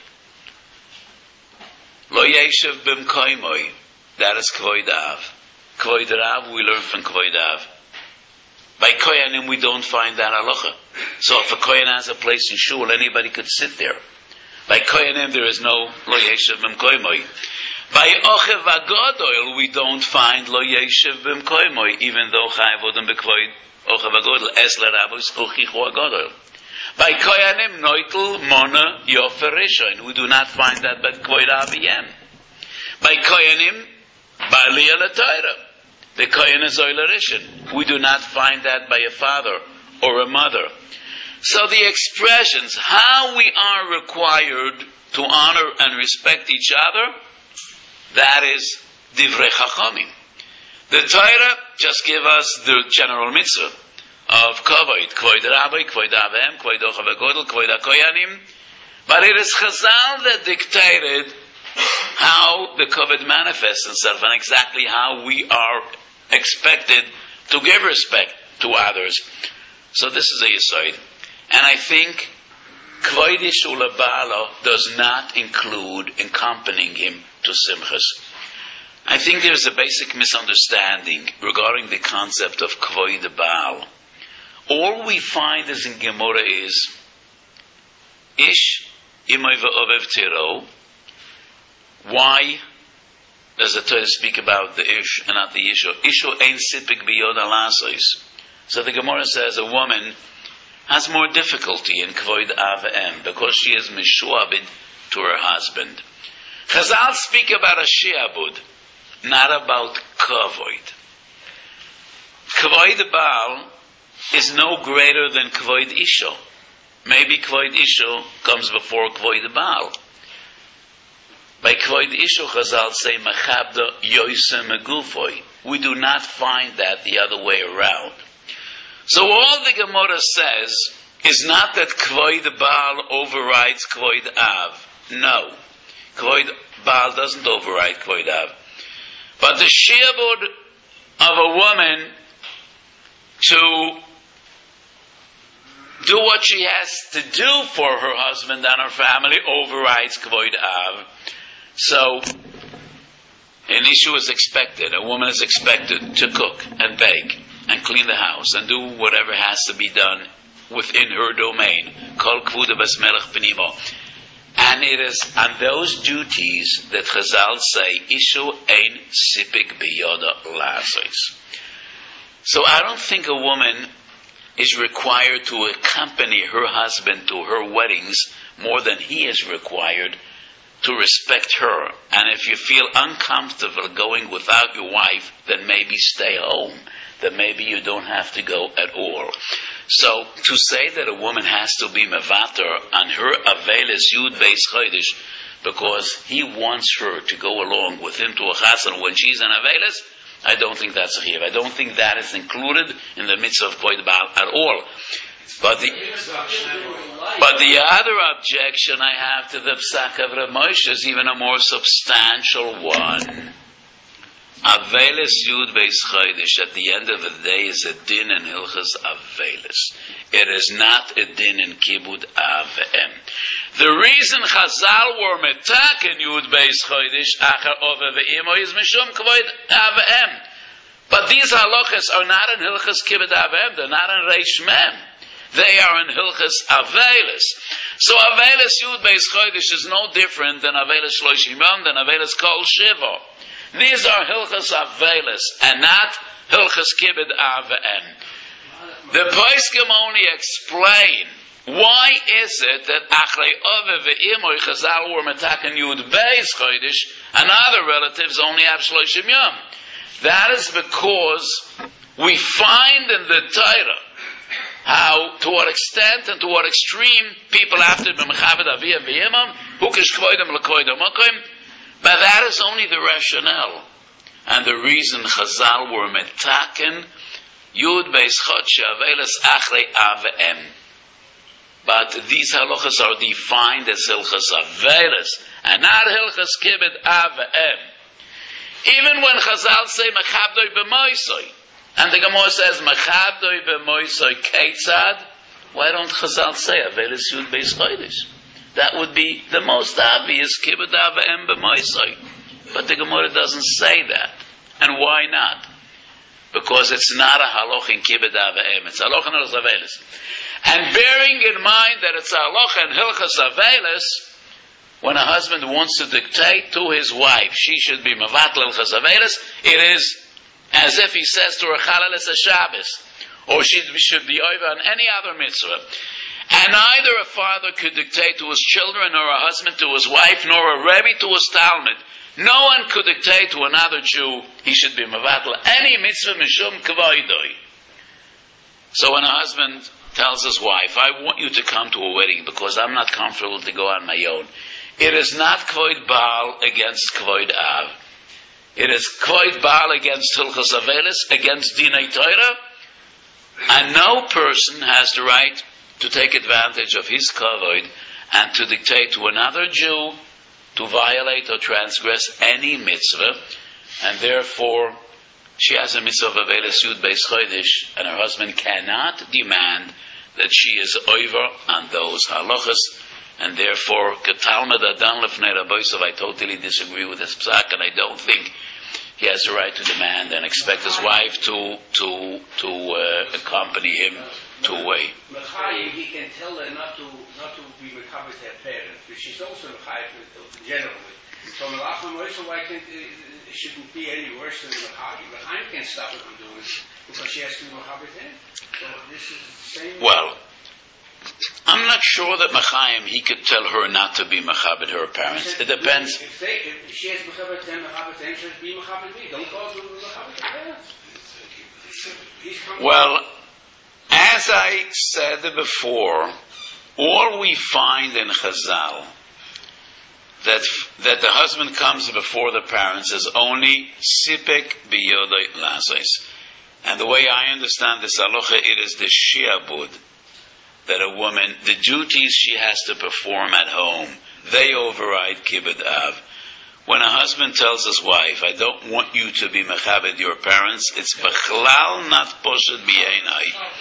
Lo yeshev b'mkoimoi, that is Kvoid Av. Kvoid Rav we learn from Kvoid Av. By Koyanim we don't find that halacha. So if a Koyan has a place in shul, anybody could sit there. By Koyanim there is no Lo yeshev b'mkoimoi. By Ochav HaGodol we don't find Lo yeshev b'mkoimoi, even though Chayav Odom b'Kvoid Ochav HaGodol Es l'Rabos Uchichu HaGodol. By Koyanim Noitel Mona Yofer Rishon, we do not find that by Kvoid Av V'Em. By Koyanim Ba'aliyah L'Torah, the Kohen is Oila Rishon. We do not find that by a father or a mother. So the expressions, how we are required to honor and respect each other, that is Divrei Chachamim. The Torah just give us the general mitzvah of Kvoid, Kvoid Rabbi, Kvoid Av V'Em, Kvoid Ochav HaGodol, Kvoid HaKohanim. But it is Chazal that dictated how the Kavod manifests itself and exactly how we are expected to give respect to others. So this is a Yesod. And I think Kvoidish Ulabala does not include accompanying him to Simchas. I think there's a basic misunderstanding regarding the concept of Kvoid Baal. All we find is in Gemara is Ish Imay V'Ovev Tiro. Why does the Torah speak about the Ish and not the Isho? Isho ein sipik biyod alasois. So the Gemara says a woman has more difficulty in Kvoid Av V'Em because she is mishuabid to her husband. Chazal speak about a shiabud, not about Kvoid. Kvoid Baal is no greater than Kvoid Isho. Maybe Kvoid Isho comes before Kvoid Baal. By Kvoid Isho, Chazal say, Machabda Yoise Megufoi. We do not find that the other way around. So all the Gemara says is not that Kvoid Baal overrides Kvoid Av. No. Kvoid Baal doesn't override Kvoid Av. But the shiabud of a woman to do what she has to do for her husband and her family overrides Kvoid Av. So, an issue is expected, a woman is expected to cook and bake and clean the house and do whatever has to be done within her domain. Kol kvuda bas melech pnimo. And it is on those duties that Chazal say, Ishu ein sipik biyoda lasos. So I don't think a woman is required to accompany her husband to her weddings more than he is required to respect her. And if you feel uncomfortable going without your wife, then maybe stay home. Then maybe you don't have to go at all. So to say that a woman has to be mevater on her avelis yud beis chodesh because he wants her to go along with him to a chassan when she's an avelis, I don't think that's a chiv. I don't think that is included in the mitzvah of Kvoid Baal at all. But the other objection I have to the Psak of Rav Moshe is even a more substantial one. Avelis Yud Beis Chodesh at the end of the day is a din in Hilchas Avelis. It is not a din in Kibud Av Ve'em. The reason Chazal were metak in Yud Beis Chodesh Achar Ove Ve'imo is Mishum Kvoid Av Ve'em. But these halachas are not in Hilchas Kibud Av Ve'em. They're not in Reish Mem. They are in Hilchas Avelis. So Avelis Yud Beis Chodesh is no different than Avelis Shloshim Yom, than Avelis Kol Shiva. These are Hilchas Avelis and not Hilchas Kibud Av Ve'em. The Poskim only explain why is it that Achrei Ove Ve'imoy Chazal were metaken Yud Beis Chodesh and other relatives only have Shloshim Yom. That is because we find in the Torah how, to what extent and to what extreme people have to be Mechaved Aviyam V'yimam, Hukish Kvoidem L'Koidem Mokim, but that is only the rationale and the reason Chazal were metaken Yud Beis Chodesh Avelis Achrei Av Ve'em. But these halachas are defined as Hilchas Avelis and not Hilchas Kibud Av Ve'em. Even when Chazal say Mechavdoi B'moisoi, and the Gemara says Mechavdoi B'moisoi Keitzad, why don't Chazal say Avelis Yud Beis Chodesh? That would be the most obvious Kibud Av Ve'em B'moisoi. But the Gemara doesn't say that. And why not? Because it's not a halach in Kibud Av Ve'em. It's a halach in Hilchas Avelis. And bearing in mind that it's a halach in Hilchas Avelis, when a husband wants to dictate to his wife, she should be Mevatel Hilchas Avelis, it is as if he says to her Chalalis HaShabbos, or she should be over on any other mitzvah. And neither a father could dictate to his children, nor a husband to his wife, nor a Rebbe to his Talmud. No one could dictate to another Jew he should be Mevatel any mitzvah mishum kavoidoi. So when a husband tells his wife, I want you to come to a wedding because I'm not comfortable to go on my own, it is not Kvoid Baal against Kvoid Av. It is Kvoid Baal against Hilchas Avelis, against Dinei Torah, and no person has the right to take advantage of his Kvoid and to dictate to another Jew to violate or transgress any mitzvah, and therefore she has a mitzvah of Avelis Yud Beis Chodesh, and her husband cannot demand that she is over on those halachas, and therefore, Ketalmud Adan Lefnei Rabosov, I totally disagree with this psak, and I don't think he has the right to demand and expect his wife to accompany him to a way. Mechayim, he can tell her not to be mechabed her parents, but she's also mechayim generally. So Melachim Moshe, why can't it shouldn't be any worse than Mechayim? Mechayim can't stop her from doing it because she has to be mechabed him. So this is the same. Well, I'm not sure that Mechayim, he could tell her not to be mechabed her parents. It depends. If she has mechabed him, she should be mechabed me. Don't cause her mechabed her parents. Well, as I said before, all we find in Chazal that the husband comes before the parents is only sipek biyodai lazos. And the way I understand this halacha, it is the shiabud, that a woman, the duties she has to perform at home, they override Kibud Av. When a husband tells his wife, I don't want you to be mechabed your parents, it's bechlal not poshet b'yeinai.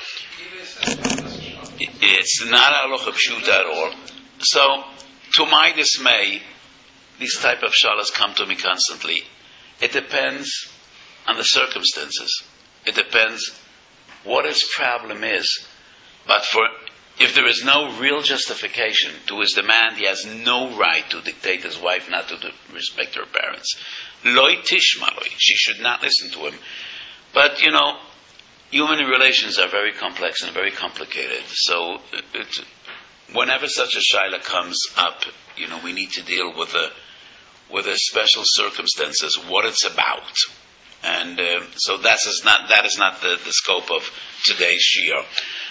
It's not halacha pshuta at all. So, to my dismay, these type of shalas come to me constantly. It depends on the circumstances. It depends what his problem is. But if there is no real justification to his demand, he has no right to dictate his wife not to respect her parents. Loi tishmaloi. She should not listen to him. But, human relations are very complex and very complicated. So, whenever such a shaila comes up, we need to deal with the special circumstances, what it's about. And so that is not the scope of today's shiur.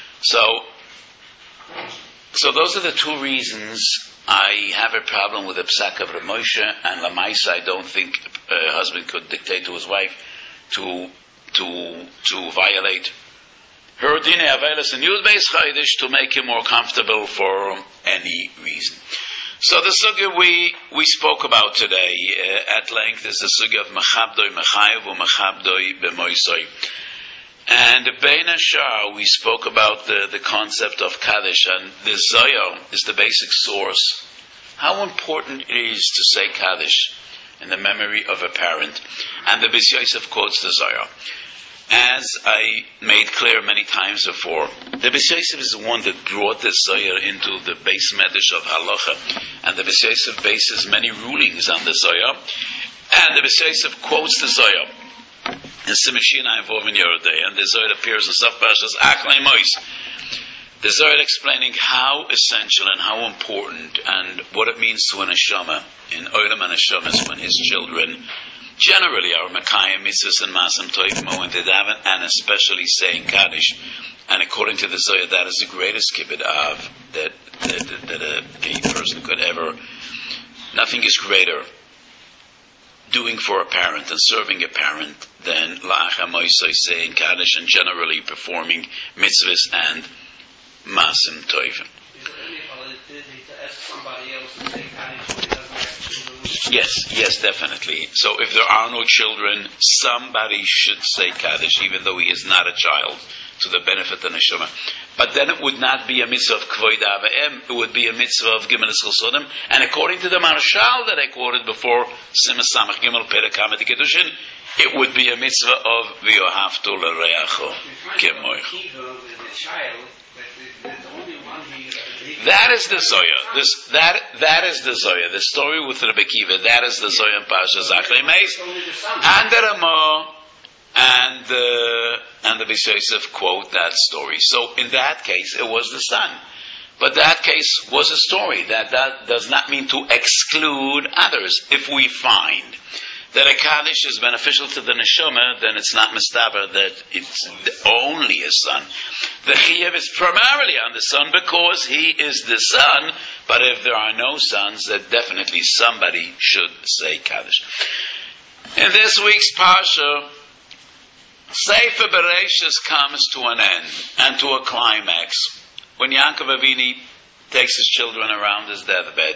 So those are the two reasons I have a problem with the psak of Rav Moshe, and Lamaisa, I don't think a husband could dictate to his wife to violate her dinei avelis and Yud Beis Chodesh to make him more comfortable for any reason. So the sugya we spoke about today at length is the sugya of Mechabdoi Mechayev or Mechabdoi B'moisoi. And Bein Hashar, we spoke about the concept of Kaddish, and the Zohar is the basic source. How important it is to say Kaddish in the memory of a parent. And the Beis Yosef quotes the Zohar. As I made clear many times before, the Beis Yosef is the one that brought the Zohar into the base medrash of Halacha, and the Beis Yosef bases many rulings on the Zohar, and the Beis Yosef quotes the Zohar in Simashina involving Yerodei, and the Zohar appears in Saf Parshas Achlei Mois. The Zohar explaining how essential and how important and what it means to an neshama in Olam and Neshamas when his children generally are Mekayim, Mitzvahs, and Masam Toivim when they daven, and especially saying Kaddish. And according to the Zohar, that is the greatest kibbud av that a person could ever. Nothing is greater doing for a parent and serving a parent than La'acha Moisai saying Kaddish and generally performing Mitzvahs and Masim Toivim. Yes, definitely. So if there are no children, somebody should say Kaddish, even though he is not a child, to the benefit of the neshama. But then it would not be a mitzvah of Kvoid Avayim, it would be a mitzvah of Gimel Sodim. And according to the Marshal that I quoted before, Simas Samach Gimel Perek Hamed Kedushin, it would be a mitzvah of V'yohavtu l'reacho kemoich. That is the Zohar. That is the Zohar. The story with Rebbe Kiva. That is the Zohar in Parshas Achlei Meis. And the Ramah and the Beis Yosef quote that story. So in that case, it was the son. But that case was a story. That does not mean to exclude others. If we find that a Kaddish is beneficial to the neshama, then it's not mistaber that it's only a son. The chiyuv is primarily on the son because he is the son, but if there are no sons, then definitely somebody should say Kaddish. In this week's Parsha, Sefer Bereshis comes to an end and to a climax when Yaakov Avinu takes his children around his deathbed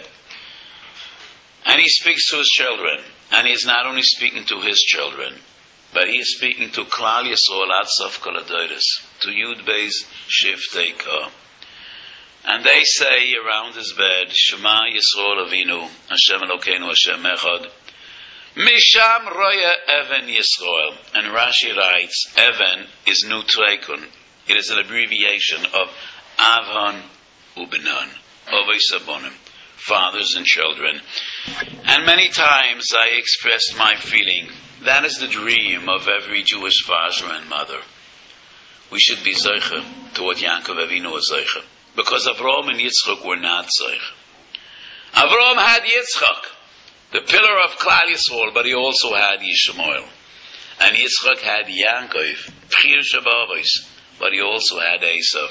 and he speaks to his children. And he is not only speaking to his children, but he is speaking to Klal Yisrael ad sof kol hadoros, to Yud Beis Shiftei Ka. And they say around his bed, Shema Yisrael Avinu, Hashem Elokeinu, Hashem Echad. Misham roya Even Yisrael. And Rashi writes, Even is Nu Treikun. It is an abbreviation of Avon Ubenon, Ovei Sabonim, fathers and children. And many times I expressed my feeling, that is the dream of every Jewish father and mother. We should be Zoche to what Yaakov Avinu was Zoche. Because Avraham and Yitzchak were not Zoche. Avraham had Yitzchak, the pillar of Klal Yisrael, but he also had Yishmael. And Yitzchak had Yaakov, Pchir Shabavos, but he also had Esav.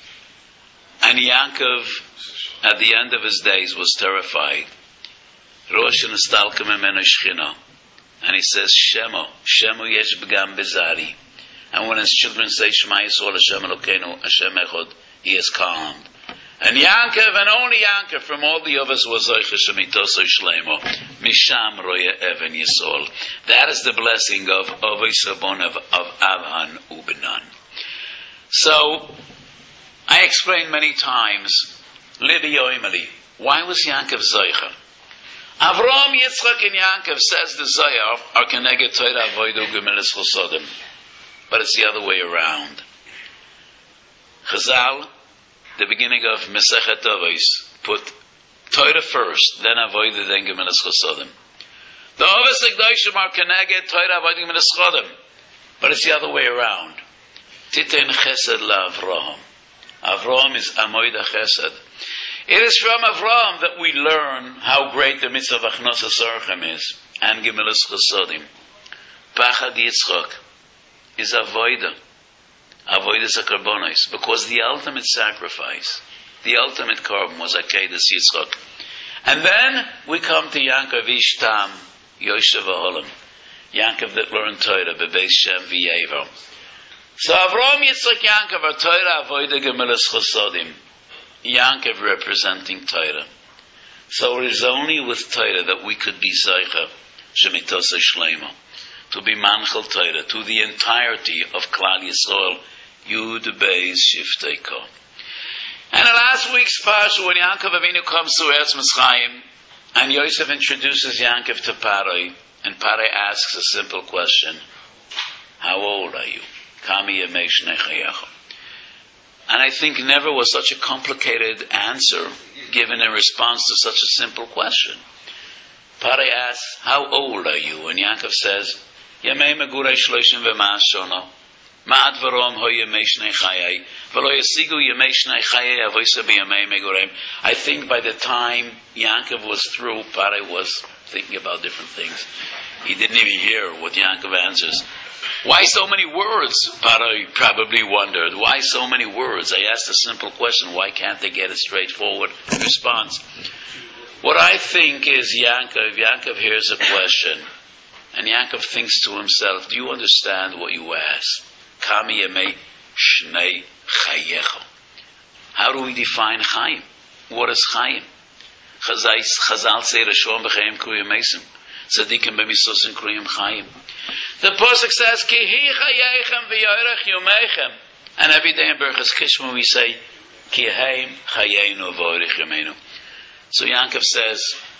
And Yaakov, at the end of his days, was terrified. Rosh Nestalkem Emenu Shechina. And he says, Shemo yesh b'gam bezari. And when his children say, Shema Yisrael Hashem Elokeinu, Hashem Echad, he is calmed. And Yaakov, and only Yaakov from all the others, was Zoche Shemitosoi Shleimo. Misham roya Even Yisrael. That is the blessing of Ovei Sabon of Avhan Ubenon. So, I explained many times, Libi Yoimeli, why was Yaakov Zoche? Avraham, Yitzchak, and Yaakov, says the Zohar, are Keneged Torah Avodah Gemilas Chosodim. But it's the other way around. Chazal, the beginning of Mesechet Avos, put Torah first, then Avodah, then Gemilas Chosodim. The Avos Ekdoshim are Keneged Torah Avodah Gemilas Chosodim. But it's the other way around. Titen Chesed LaAvraham. Avraham is Amoida Chesed. It is from Avraham that we learn how great the mitzvah of Achnos HaSorchem is, and Gemilas Chosodim. Pachad Yitzchak is Avodah. Avodah Sakarbonos, because the ultimate sacrifice, the ultimate carbon was Akedas Yitzchak. And then we come to Yaakov Ishtam, Yoshev Aholim. Yaakov that learned Torah, Bebeis Shem V'Yever. So Avraham, Yitzchak, Yaakov are Torah, Avodah, Gemilas Chosodim. Yaakov representing Torah. So it is only with Torah that we could be Zeicha, Shemitosei Shleima, to be Manchel Torah, to the entirety of Klal Yisrael, Yud Beis Shiftei Ko. And in last week's Parsha, when Yaakov Avinu comes to Eretz Mitzrayim, and Yosef introduces Yaakov to Parai, and Parai asks a simple question, how old are you? Kami Yemei Shnei Chayecha. And I think never was such a complicated answer given in response to such a simple question. Parai asks, how old are you? And Yaakov says, Yemei Megurei Shloshim V'Ma'as Shana. Ma'ad V'rom Ho Yemei Shnei Chayei. V'lo Yasigu Yemei Shnei Chayei Avoisa B'Yemei Megureim. I think by the time Yaakov was through, Parai was thinking about different things. He didn't even hear what Yaakov answers. Why so many words? Parai probably wondered. Why so many words? I asked a simple question. Why can't they get a straightforward response? What I think is Yaakov hears a question, and Yaakov thinks to himself, do you understand what you ask? Kami Yemei Shnei Chayecha. How do we define Chaim? What is Chaim? Chazal say Rishon b'Chaim Kriyim Mesim. Tzadikim b'Misos and Kriyim Chaim. The Pasuk says, Ki hi chayechem v'yorech yomeichem. And every day in Berachas Kishma we say, Ki heim chayenu v'orech yomeinu. So Yaakov says,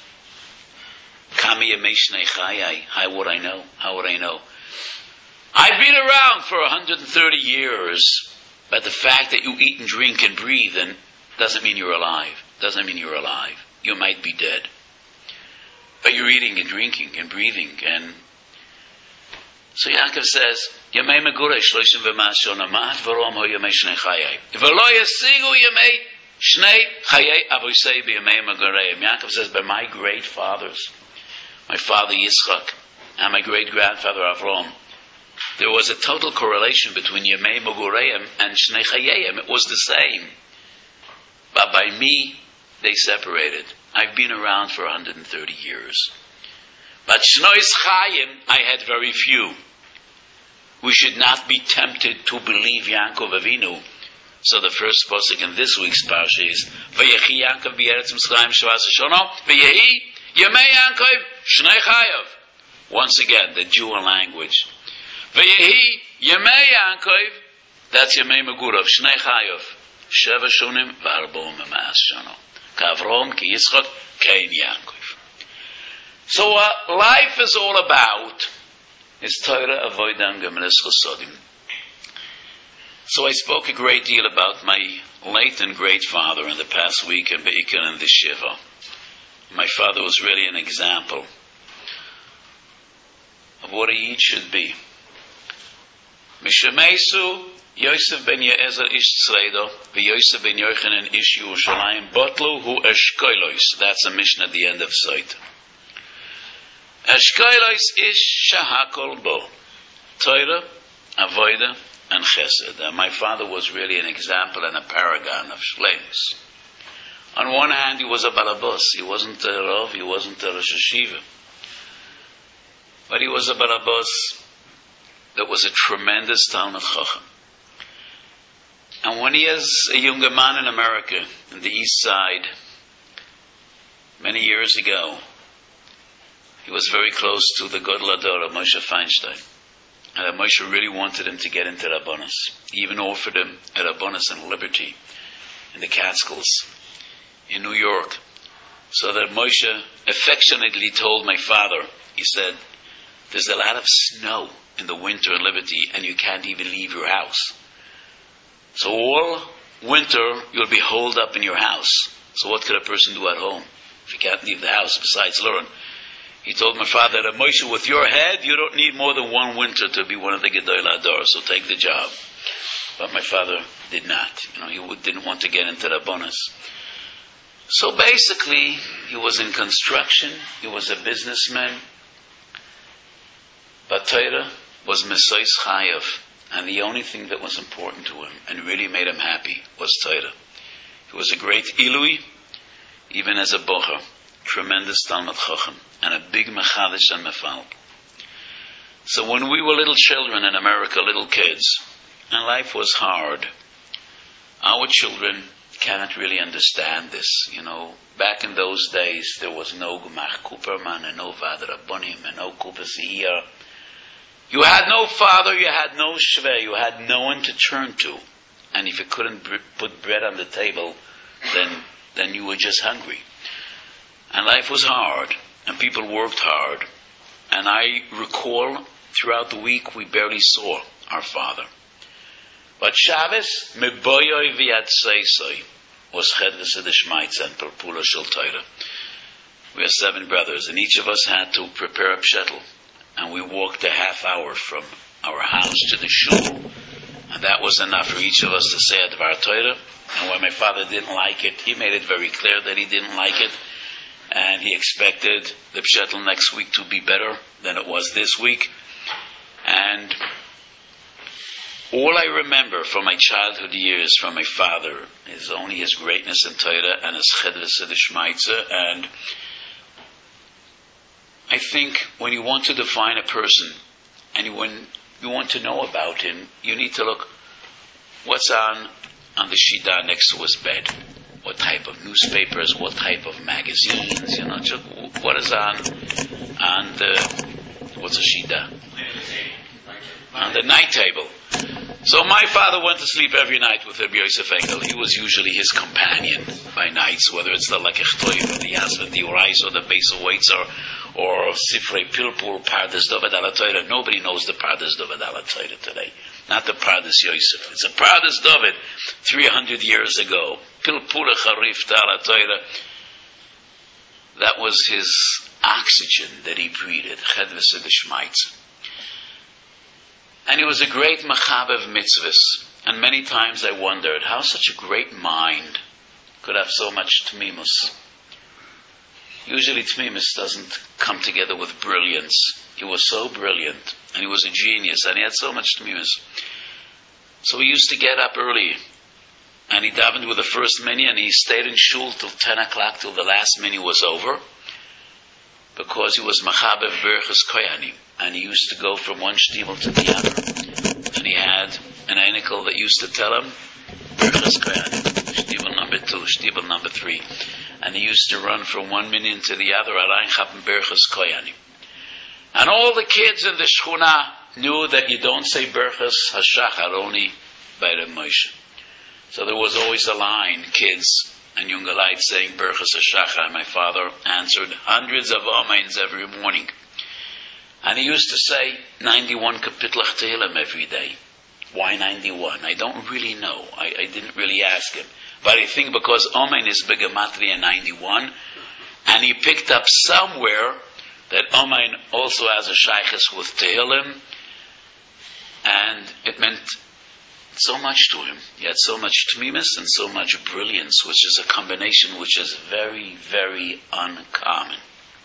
Kami Yemei Shnei Chayei. How would I know? How would I know? I've been around for 130 years, but the fact that you eat and drink and breathe and doesn't mean you're alive. Doesn't mean you're alive. You might be dead. But you're eating and drinking and breathing. And so Yaakov says, Yemei Megurei Shloshim V'Ma'as Shana Ma'at V'rom Ho Yemei Shnei Chayei. V'lo Yasigu Yemei Shnei Chayei Avoisei B'Yemei Megureim. Yaakov says, by my great fathers, my father Yitzchak and my great grandfather Avram, there was a total correlation between Yemei Megureim and Shnei Chayei. It was the same. But by me, they separated. I've been around for 130 years. But Shnois Chayim, I had very few. We should not be tempted to believe Yaakov Avinu. So the first pasuk in this week's parsha is Vayechi Yaakov b'Eretz Mitzrayim Shavas Hashanah Vayehi Yemei Yaakov Shnei Chayav. Once again, the dual language. Vayehi Yemei Yaakov, that's Yemei Megurav Shnei Chayav. Sheva Shonim V'Arboim Ma'as Shana. Kavrom Ki Yitzchak Kein Yaakov. So what life is all about is Torah, Avodah, and Gemilas Chosodim. So I spoke a great deal about my late and great father in the past week in Be'ikar and the Shiva. My father was really an example of what a Yid should be. Mishamesu Yosef ben Ye'ezer ish Tzreido v'Yosef ben Yochanan ish Yerushalayim botlu hu eshkolos. That's a mission at the end of Sot. Eshkolos ish shahakol bo. Torah, Avodah, and Chesed. And my father was really an example and a paragon of shleimus. On one hand, he was a balabos. He wasn't a Rav, he wasn't a Rosh Hashiva. But he was a balabos that was a tremendous Talmud Chacham. And when he was a younger man in America, in the East Side, many years ago, he was very close to the Gadol Hador, Moshe Feinstein. And Moshe really wanted him to get into Rabbanos. He even offered him a Rabbanos in Liberty, in the Catskills, in New York. So that Moshe affectionately told my father, he said, there's a lot of snow in the winter in Liberty, and you can't even leave your house. So all winter, you'll be holed up in your house. So what could a person do at home if you can't leave the house besides learn? He told my father that Moshe, with your head, you don't need more than one winter to be one of the Gedolei Hador, so take the job. But my father did not. He didn't want to get into Rabbanos. So basically, he was in construction, he was a businessman, but Torah was Mesois Chayav, and the only thing that was important to him, and really made him happy, was Torah. He was a great Ilui, even as a Bocher, tremendous Talmud Chacham, and a big Mechadish and Mefal. So when we were little children in America, little kids, and life was hard, our children cannot really understand this. Back in those days, there was no Gemach Kuperman and no Vad Rabbonim and no Kupas Iyar. You had no father, you had no shveh, you had no one to turn to. And if you couldn't put bread on the table, then you were just hungry. And life was hard, and people worked hard. And I recall throughout the week we barely saw our father. But Shabbos, Meboyoi V'Yatseisoi, was Chedvus D'Shmaitz and Perpula Shel Torah. We are 7 brothers, and each of us had to prepare a pshetel. And we walked a half hour from our house to the shul, and that was enough for each of us to say Advar Torah. And when my father didn't like it, he made it very clear that he didn't like it, and he expected the pshetel next week to be better than it was this week. And all I remember from my childhood years from my father is only his greatness in Torah and his Chedvus D'Shmaitza. And I think when you want to define a person and when you want to know about him, you need to look what's on the shida next to his bed. What type of newspapers, what type of magazines, just what is on the, what's a shida? On the night table. So my father went to sleep every night with Rabbi Yosef Engel. He was usually his companion by nights, whether it's the Lekech Toiv or the Yasvet, the Urais or the Beis Weitzer or Sifrei Pilpul, Pardes Dovid Ala Torah. Nobody knows the Pardes Dovid Ala Torah today. Not the Pardes Yosef. It's a Pardes Dovid 300 years ago. Pilpul Charif Ala Torah. That was his oxygen that he breathed. Chedvus D'Shmaitz. And he was a great Machabev mitzvahs. And many times I wondered how such a great mind could have so much tmimus. Usually tmimus doesn't come together with brilliance. He was so brilliant, and he was a genius, and he had so much tmimus. So he used to get up early, and he davened with the first minyan, and he stayed in shul till 10 o'clock, till the last minyan was over, because he was Machabev Berchus Koyanim. And he used to go from one shtibel to the other. And he had an anikel that used to tell him, Berchus Koyanim, shtibel number 2, shtibel number 3. And he used to run from one minyan to the other, Arayin Chapim Berchus Koyanim. And all the kids in the shchuna knew that you don't say Berchus HaShachar only by the Moshe. So there was always a line, kids and Yungalite saying Berchus HaShachar. My father answered hundreds of amens every morning. And he used to say 91 Kapitlach Tehillim every day. Why 91? I don't really know. I didn't really ask him. But I think because Omen is Begematria 91, and he picked up somewhere that Omen also has a shaykhis with Tehillim, and it meant so much to him. He had so much tmimus and so much brilliance, which is a combination which is very, very uncommon.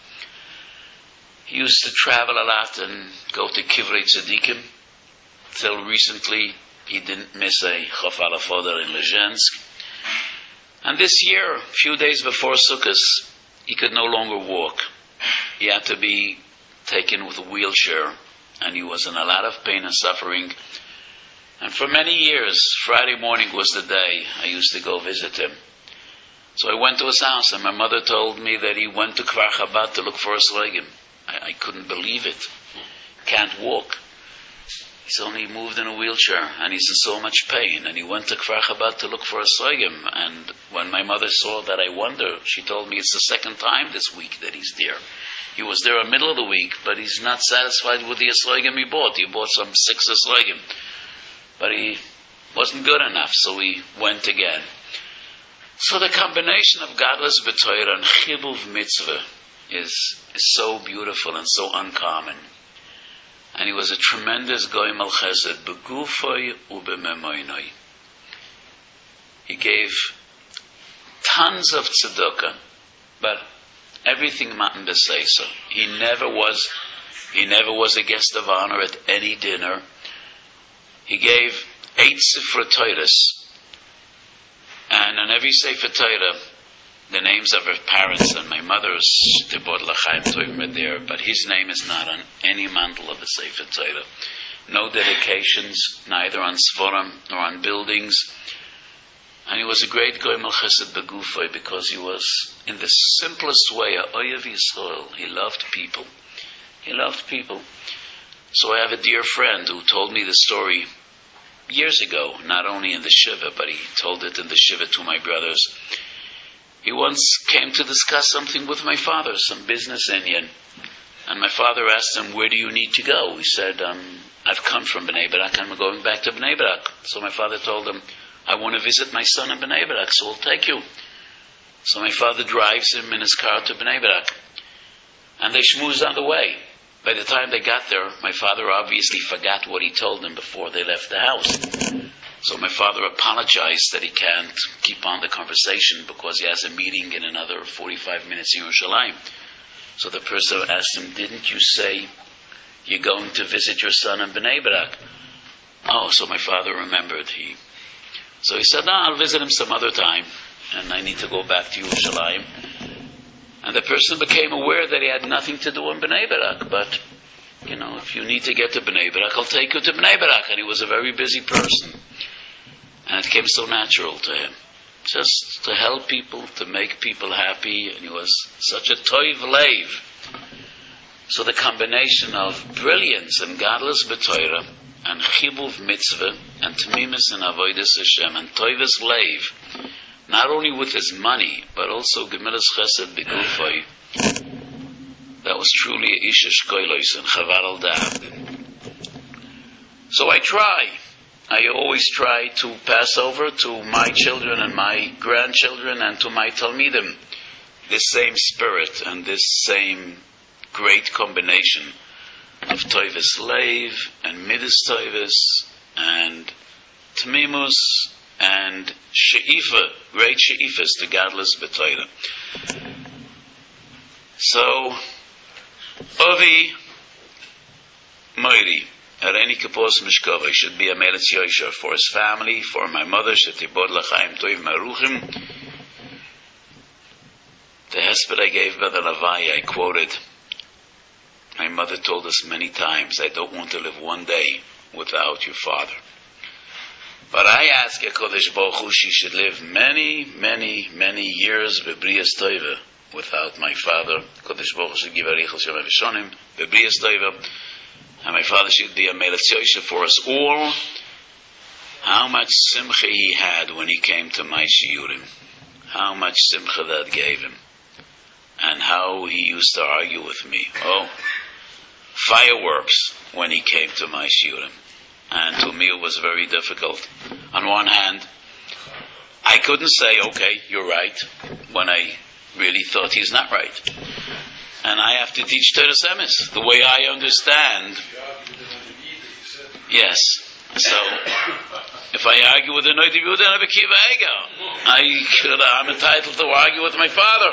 He used to travel a lot and go to Kivrei Tzadikim. Till recently, he didn't miss a Chof Alafoder in Lezhensk. And this year, a few days before Sukkot, he could no longer walk. He had to be taken with a wheelchair, and he was in a lot of pain and suffering. And for many years, Friday morning was the day I used to go visit him. So I went to his house, and my mother told me that he went to Kfar Chabad to look for a slegim. I couldn't believe it. Can't walk. He's only moved in a wheelchair, and he's in so much pain. And he went to Kfar Chabad to look for a slegim. And when my mother saw that I wonder, she told me it's the second time this week that he's there. He was there in the middle of the week, but he's not satisfied with the slegim he bought. He bought some 6 slegim. But he wasn't good enough, so he went again. So the combination of Gadlus B'Torah and Chibuv Mitzvah is so beautiful and so uncommon. And he was a tremendous Goy Mal Chesed, Begufoi Ubememoinoi. He gave tons of tzedakah, but everything Matan B'Seisa. He never was a guest of honor at any dinner. He gave 8 Sifra Toiras, and on every Sefer Torah, the names of her parents and my mother's Tibot L'Chaim Tovim are there, but his name is not on any mantle of the Sefer Torah. No dedications, neither on Sforim nor on buildings. And he was a great Goimel Chesed Begufay because he was, in the simplest way, a Oyev Yisrael. He loved people. He loved people. So I have a dear friend who told me the story years ago, not only in the Shiva, but he told it in the Shiva to my brothers. He once came to discuss something with my father, some business Indian. And my father asked him, where do you need to go? He said, I've come from Bnei Brak, I'm going back to Bnei Brak. So my father told him, I want to visit my son in Bnei Brak, so I'll take you. So my father drives him in his car to Bnei Brak. And they schmoozed on the way. By the time they got there, my father obviously forgot what he told them before they left the house. So my father apologized that he can't keep on the conversation because he has a meeting in another 45 minutes in Yerushalayim. So the person asked him, didn't you say you're going to visit your son in Bnei Brak? Oh, so my father remembered. So he said, no, I'll visit him some other time, and I need to go back to Yerushalayim. And the person became aware that he had nothing to do in Bnei Brak, but, if you need to get to Bnei Brak, I'll take you to Bnei Brak. And he was a very busy person. And it came so natural to him. Just to help people, to make people happy, and he was such a toiv leiv. So the combination of brilliance and godless b'toira, and chibuv mitzvah, and tmimis and avodas Hashem, and toivus leiv, not only with his money, but also gemilas chesed begufay, that was truly a isha shkoilos and chavar al da'avdin. So I always try to pass over to my children and my grandchildren and to my talmidim this same spirit and this same great combination of toivus leiv and midas toivus and tmimus and she'ifa, great she'ifas to godless b'toira. So, Ovi Moiri, Areni Kapos Mishkova, should be a Melitz Yosher for his family, for my mother, Shetibod L'chaim Toiv Maruchim. The hesped I gave by the Lavai, I quoted, my mother told us many times, I don't want to live one day without your father. But I ask HaKadosh Baruch Hu, she should live many, many, many years b'briyas toiva without my father. HaKadosh Baruch Hu should give arichos yom v'shonim b'briyas toiva, and my father should be a melech yosef for us all. How much simcha he had when he came to my shiurim. How much simcha that gave him. And how he used to argue with me. Oh, fireworks when he came to my shiurim. And to me it was very difficult. On one hand, I couldn't say, okay, you're right, when I really thought he's not right. And I have to teach Teres Emes, the way I understand. Yes. So, if I argue with the Noiti Yehuda and Akiva Eiger, I'm entitled to argue with my father.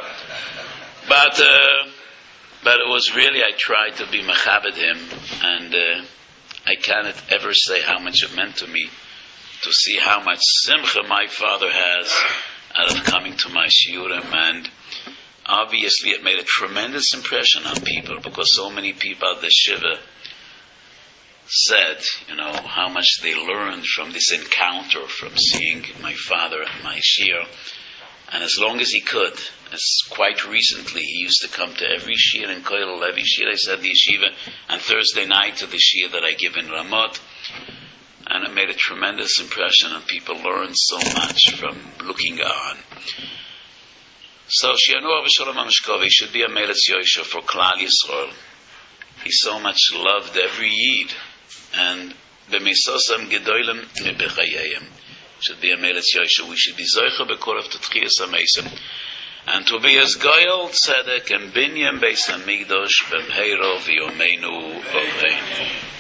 But it was really, I tried to be mechabed him, and I cannot ever say how much it meant to me to see how much simcha my father has out of coming to my shiurim, and obviously it made a tremendous impression on people because so many people at the Shiva said, how much they learned from this encounter, from seeing my father at my shir. And as long as he could, as quite recently, he used to come to every shir in Koil, every shir I said the yeshiva, and Thursday night to the shir that I give in Ramot. And it made a tremendous impression, and people learned so much from looking on. So, Shianu Avashalom HaMishkovi should be a Melitz Yosher for Klal Yisrael. He so much loved every Yid, and B'misosam Gedolim Mibechayeyim. Should be a Melitz Yosher. We should be Zoicha B'Korov T'Tchiyas HaMeisim. And to be as Goyal, Tzedek, and Binyan Beis HaMikdosh, B'mheiro V'yomeinu Oveinu.